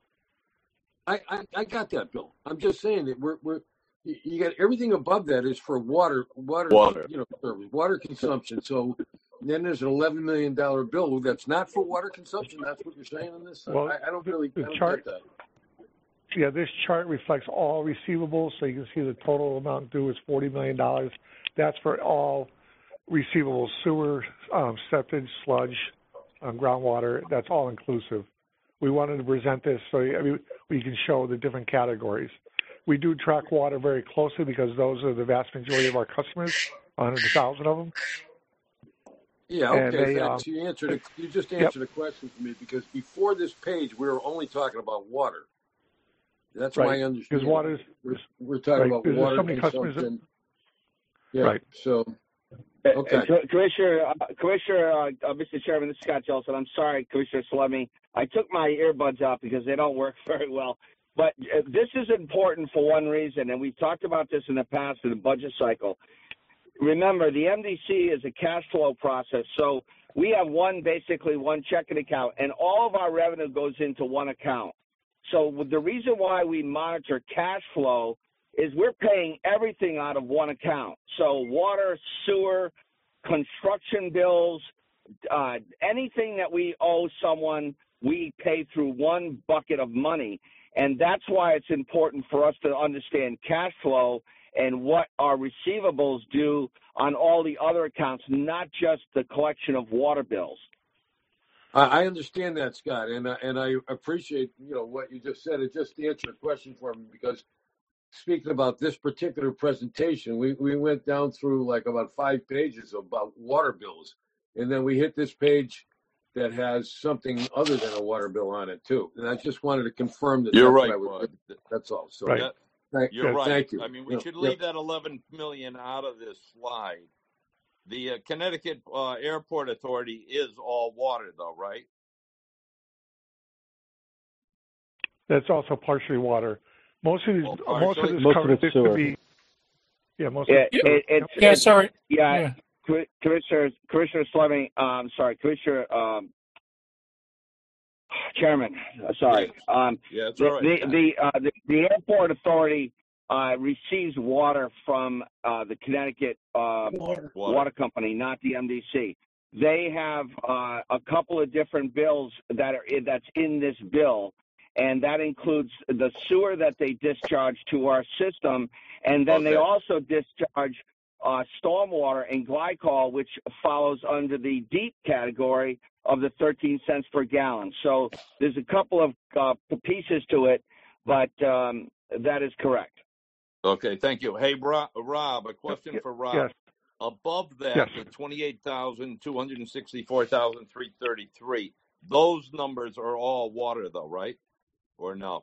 I, I, I got that, Bill. I'm just saying that we're we're you you got everything above that is for water water Water. you know service, water consumption. So then there's an eleven million dollar bill that's not for water consumption. That's what you're saying on this. Well, I, I don't really I the don't chart- get that. Yeah, this chart reflects all receivables, so you can see the total amount due is forty million dollars. That's for all receivables, sewer, um, septic, sludge, um, groundwater. That's all inclusive. We wanted to present this so I mean, we can show the different categories. We do track water very closely because those are the vast majority of our customers, one hundred thousand of them. Yeah, And okay, they, thanks. um, You answered. A, you just yep, answered a question for me because before this page, we were only talking about water. That's right. my Because understanding. water is, We're, we're talking right. about There's just water so many customers that, consumption. Yeah. right. So, Uh, okay. Co- Commissioner, uh, Commissioner, uh, uh, Mister Chairman, this is Scott Jellison. I'm sorry, Commissioner Salemi. I took my earbuds out because they don't work very well. But uh, this is important for one reason, and we've talked about this in the past in the budget cycle. Remember, the M D C is a cash flow process, so we have one, basically one checking account, and all of our revenue goes into one account. So the reason why we monitor cash flow is we're paying everything out of one account. So water, sewer, construction bills, uh, anything that we owe someone, we pay through one bucket of money. And that's why it's important for us to understand cash flow and what our receivables do on all the other accounts, not just the collection of water bills. I, I understand that, Scott, and I, and I appreciate you know what you just said. It just answered a question for me because speaking about this particular presentation, we, we went down through like about five pages about water bills, and then we hit this page that has something other than a water bill on it too. And I just wanted to confirm that. You're that's right, what I was, Bud. That's all. So. Right. That, Thank, you're right. thank you. I mean, we Yeah, should yeah. leave that eleven million out of this slide. The uh, Connecticut uh, Airport Authority is all water, though, right? That's also partially water. Most of these, Well, most of partially? this Most of covered it's this sewer. could be, yeah, most Yeah, of it's sewer. it, it's, Yeah, it's sorry. yeah, Yeah. Co- Commissioner Commissioner Slevin, um, sorry, Commissioner um, Chairman, uh, sorry. Um, Yeah, it's the all right. the Yeah. the, uh, the the airport authority uh, receives water from uh, the Connecticut uh, Water. Water. Water Company, not the M D C. They have uh, a couple of different bills that are that's in this bill, and that includes the sewer that they discharge to our system, and then they Okay. also discharge uh, stormwater and glycol, which follows under the deep category of the thirteen cents per gallon. So there's a couple of uh, pieces to it, but um, that is correct. Okay, thank you. Hey, Rob, Rob a question for Rob. Yes. Above that, Yes. the twenty-eight thousand two hundred sixty-four thousand three hundred thirty-three, those numbers are all water, though, right? Or no?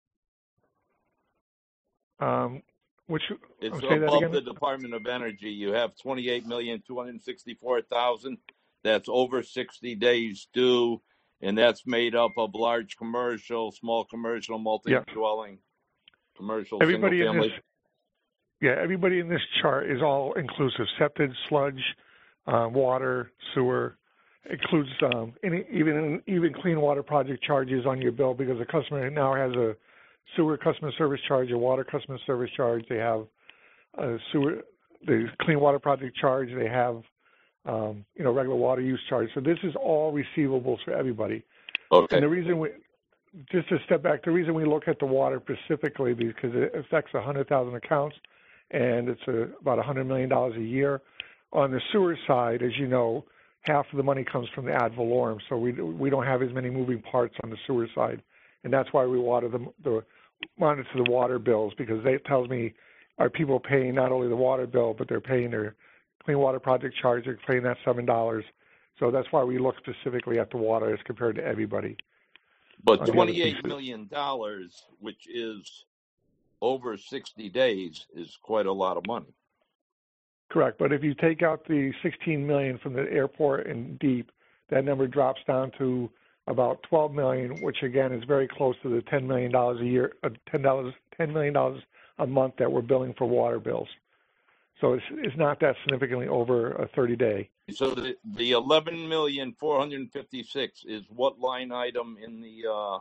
Um, which, It's oh, say that above again? the Department of Energy. You have twenty-eight million two hundred sixty-four thousand. That's over sixty days due, and that's made up of large commercial, small commercial, multi-dwelling, commercial, Everybody in single-family. this, yeah, everybody in this chart is all inclusive. Septic, sludge, uh, water, sewer, includes um, any, even even clean water project charges on your bill because the customer now has a sewer customer service charge, a water customer service charge. They have a sewer, the clean water project charge. They have um, you know regular water use charge. So this is all receivables for everybody. Okay. And the reason we just to step back, the reason we look at the water specifically because it affects one hundred thousand accounts, and it's a, about one hundred million dollars a year. On the sewer side, as you know, half of the money comes from the ad valorem, so we we don't have as many moving parts on the sewer side, and that's why we water the, the monitor the water bills because they, it tells me are people paying not only the water bill but they're paying their clean water project charge, they're paying that seven dollars. So that's why we look specifically at the water as compared to everybody. But twenty-eight million dollars, which is over sixty days, is quite a lot of money. Correct. But if you take out the sixteen million dollars from the airport and deep, that number drops down to about twelve million dollars, which again is very close to the ten million dollars a year, uh, ten dollars, ten million dollars a month that we're billing for water bills. So it's it's not that significantly over a thirty day. So the the eleven million four hundred fifty-six is what line item in the uh,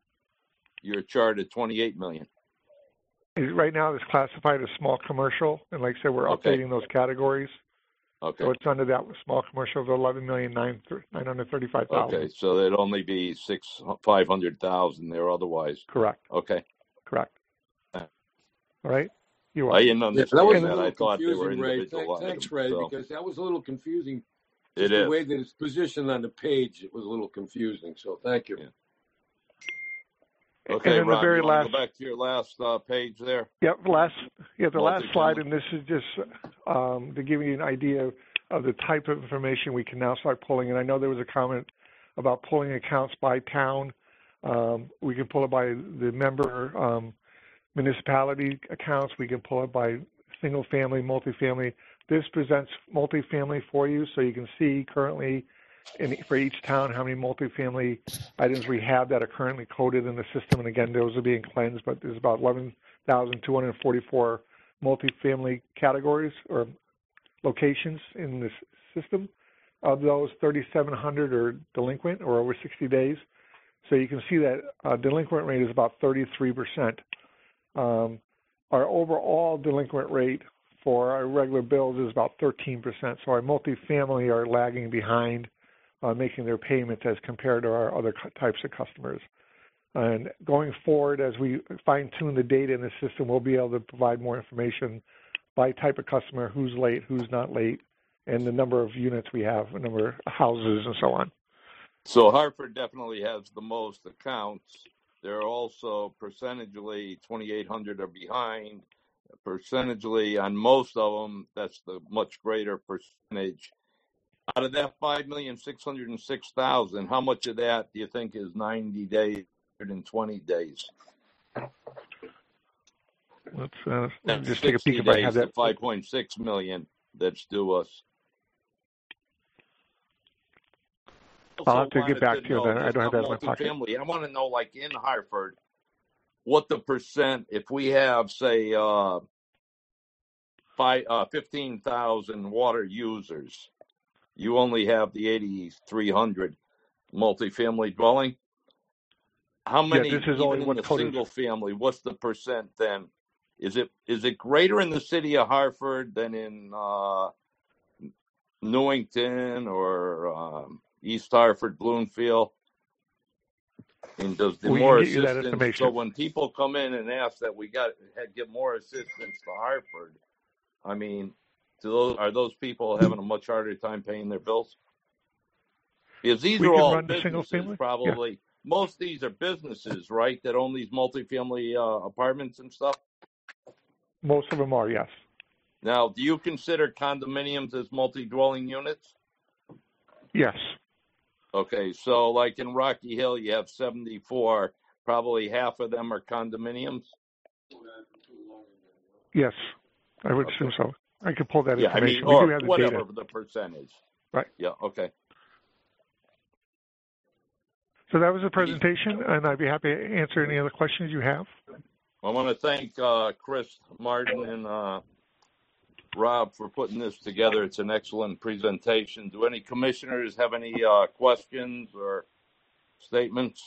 your chart at twenty-eight million? Right now, it's classified as small commercial, and like I said, we're Okay. updating those categories. Okay. So it's under that small commercial of eleven million nine hundred thirty-five thousand. Okay, so there'd only be six five hundred thousand there otherwise. Correct. Okay. Correct. All right. You are. I didn't Yeah, understand that was a that. little I thought they were confusing, Ray. individual Thank- Thanks, items. Ray, so because that was a little confusing. it Just the is. way that it's positioned on the page, it was a little confusing. So thank you. Yeah. And Okay, then the Rob, very you want last, to go back to your last uh, page there? Yep, last, yeah, the last Multi-family. slide, and this is just um, to give you an idea. of the type of information we can now start pulling. And I know there was a comment about pulling accounts by town. Um, we can pull it by the member um, municipality accounts. We can pull it by single family, multifamily. This presents multifamily for you, so you can see currently in, for each town how many multifamily items we have that are currently coded in the system. And again, those are being cleansed, but there's about eleven thousand two hundred forty-four multifamily categories or locations in this system. Of those, thirty-seven hundred are delinquent or over sixty days. So you can see that uh, delinquent rate is about thirty-three percent. Um, our overall delinquent rate for our regular bills is about thirteen percent. So our multifamily are lagging behind uh, making their payments as compared to our other types of customers. And going forward, as we fine-tune the data in the system, we'll be able to provide more information by type of customer, who's late, who's not late, and the number of units we have, the number of houses, and so on. So Hartford definitely has the most accounts. There are also percentagely twenty-eight hundred are behind. Percentagely on most of them, that's the much greater percentage. Out of that five million six hundred six thousand, how much of that do you think is ninety days and twenty days? Let's, uh, let me That's just take a peek if I have that. five point six million that's due us. I'll have to get back to you on that. I don't have that in my pocket. I want to know, like in Hartford, what the percent, if we have, say, uh, five, uh, fifteen thousand water users, you only have the eighty-three hundred multifamily dwelling. How many, yeah, this is even only in what the total... single family, what's the percent then? Is it is it greater in the city of Hartford than in uh, Newington or um, East Hartford, Bloomfield? And does the we more can get you that assistance? information. So when people come in and ask that we got had give more assistance to Hartford, I mean, do those, are those people having a much harder time paying their bills? Because these we are can all run the single businesses, family? probably. Yeah. Most of these are businesses, right? That own these multifamily uh, apartments and stuff. Most of them are, yes. Now, do you consider condominiums as multi-dwelling units? Yes. Okay, so like in Rocky Hill, you have seventy-four. Probably half of them are condominiums? Yes, I would okay. assume so. I could pull that yeah, information. I mean, or we do have the whatever data. the percentage. Right. Yeah, okay. So that was a presentation, and I'd be happy to answer any other questions you have. I want to thank uh, Chris Martin and uh, Rob for putting this together. It's an excellent presentation. Do any commissioners have any uh, questions or statements?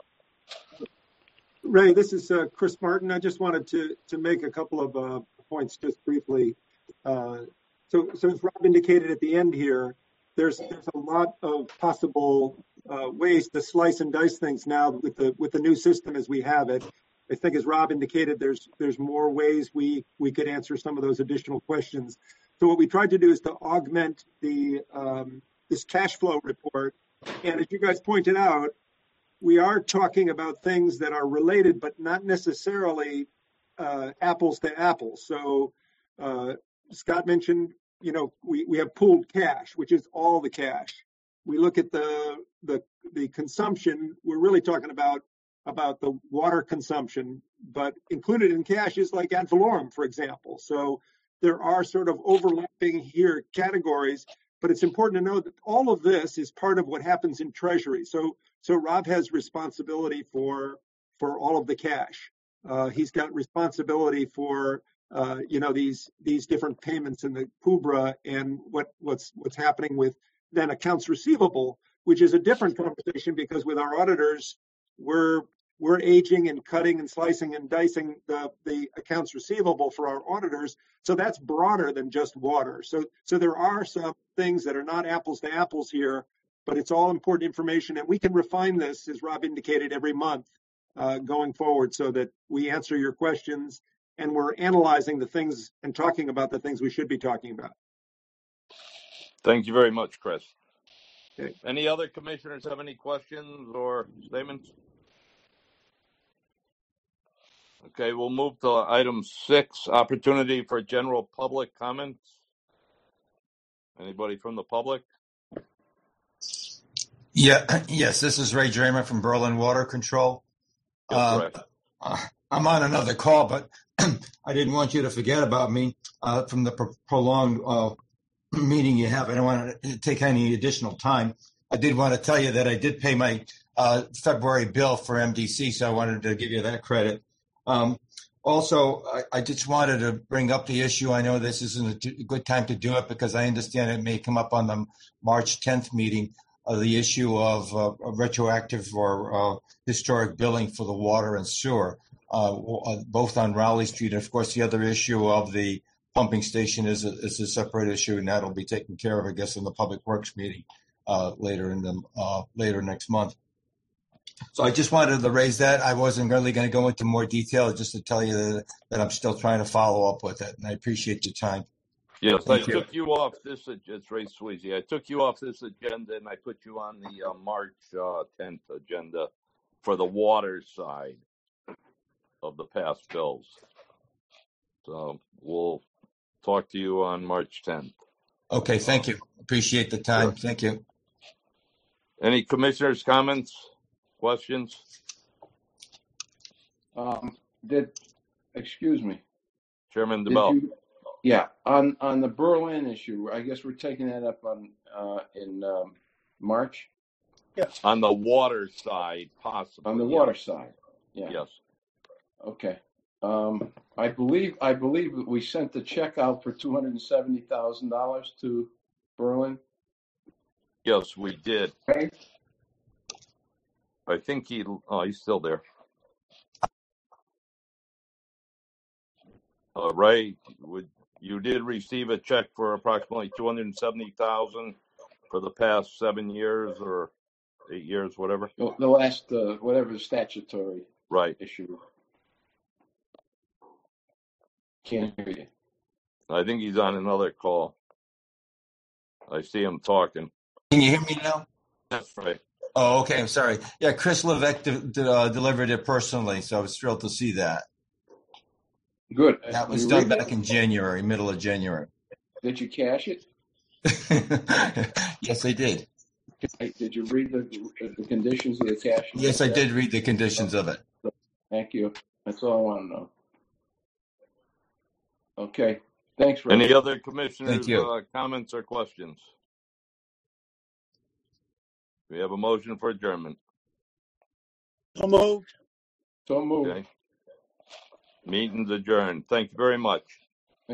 Ray, this is uh, Chris Martin. I just wanted to to make a couple of uh, points just briefly. Uh, so, so as Rob indicated at the end here, there's there's a lot of possible uh, ways to slice and dice things now with the with the new system as we have it. I think, as Rob indicated, there's there's more ways we we could answer some of those additional questions. So what we tried to do is to augment the um, this cash flow report. And as you guys pointed out, we are talking about things that are related, but not necessarily uh, apples to apples. So uh, Scott mentioned, you know, we, we have pooled cash, which is all the cash. We look at the the the consumption. We're really talking about about the water consumption, but included in cash is like ad valorem, for example. So there are sort of overlapping here categories, but it's important to know that all of this is part of what happens in Treasury. So so Rob has responsibility for for all of the cash. Uh, he's got responsibility for uh, you know these these different payments in the P U B R A and what what's what's happening with then accounts receivable, which is a different conversation because with our auditors, we're we're aging and cutting and slicing and dicing the, the accounts receivable for our auditors. So that's broader than just water. So so there are some things that are not apples to apples here, but it's all important information. And we can refine this, as Rob indicated, every month uh, going forward so that we answer your questions and we're analyzing the things and talking about the things we should be talking about. Thank you very much, Chris. Okay. Any other commissioners have any questions or statements? Okay, we'll move to item six, opportunity for general public comments. Anybody from the public? Yeah, yes, this is Ray Dramer from Berlin Water Control. Yes, Uh, Ray. uh, I'm on another call, but I didn't want you to forget about me uh, from the pro- prolonged uh, meeting you have. I don't want to take any additional time. I did want to tell you that I did pay my uh, February bill for M D C, so I wanted to give you that credit. Um, also, I, I just wanted to bring up the issue. I know this isn't a t- good time to do it because I understand it may come up on the March tenth meeting, uh, the issue of uh, retroactive or uh, historic billing for the water and sewer, uh, both on Raleigh Street. And, of course, the other issue of the pumping station is a, is a separate issue, and that'll be taken care of, I guess, in the Public Works meeting uh, later in the uh, later next month. So I just wanted to raise that. I wasn't really going to go into more detail, just to tell you that, that I'm still trying to follow up with it, and I appreciate your time. Yes, Thank I you. took you off this. It's Ray Sweezy. I took you off this agenda, and I put you on the uh, March uh, tenth agenda for the water side of the past bills. So we'll talk to you on March tenth. Okay, thank you. Appreciate the time. Sure. Thank you. Any commissioners' comments, questions? Um, did, excuse me. Chairman Did DeBell. you, yeah, on, on the Berlin issue, I guess we're taking that up on, uh, in, um, March? Yes. On the water side, possibly. On the yes. water side, yeah. Yes. Okay. Um, I believe, I believe that we sent the check out for two hundred and seventy thousand dollars to Berlin. Yes, we did. Okay. I think he, oh, he's still there. Uh, Ray, would, you did receive a check for approximately two hundred seventy thousand dollars for the past seven years or eight years, whatever. The, the last, uh, whatever the statutory right issue. Can't hear you. I think he's on another call. I see him talking. Can you hear me now? That's right. Oh, okay. I'm sorry. Yeah, Chris Levesque de- de- uh, delivered it personally, so I was thrilled to see that. Good. That was You done read back it? in January, middle of January. Did you cash it? Yes, I did. Did you read the, the conditions of the cash? Yes, I did read the conditions of it. Thank you. That's all I want to know. Okay. Thanks, Ray. Any other commissioners' Thank you. uh, comments or questions? We have a motion for adjournment. So moved. So moved. Okay. Meeting's adjourned. Thank you very much.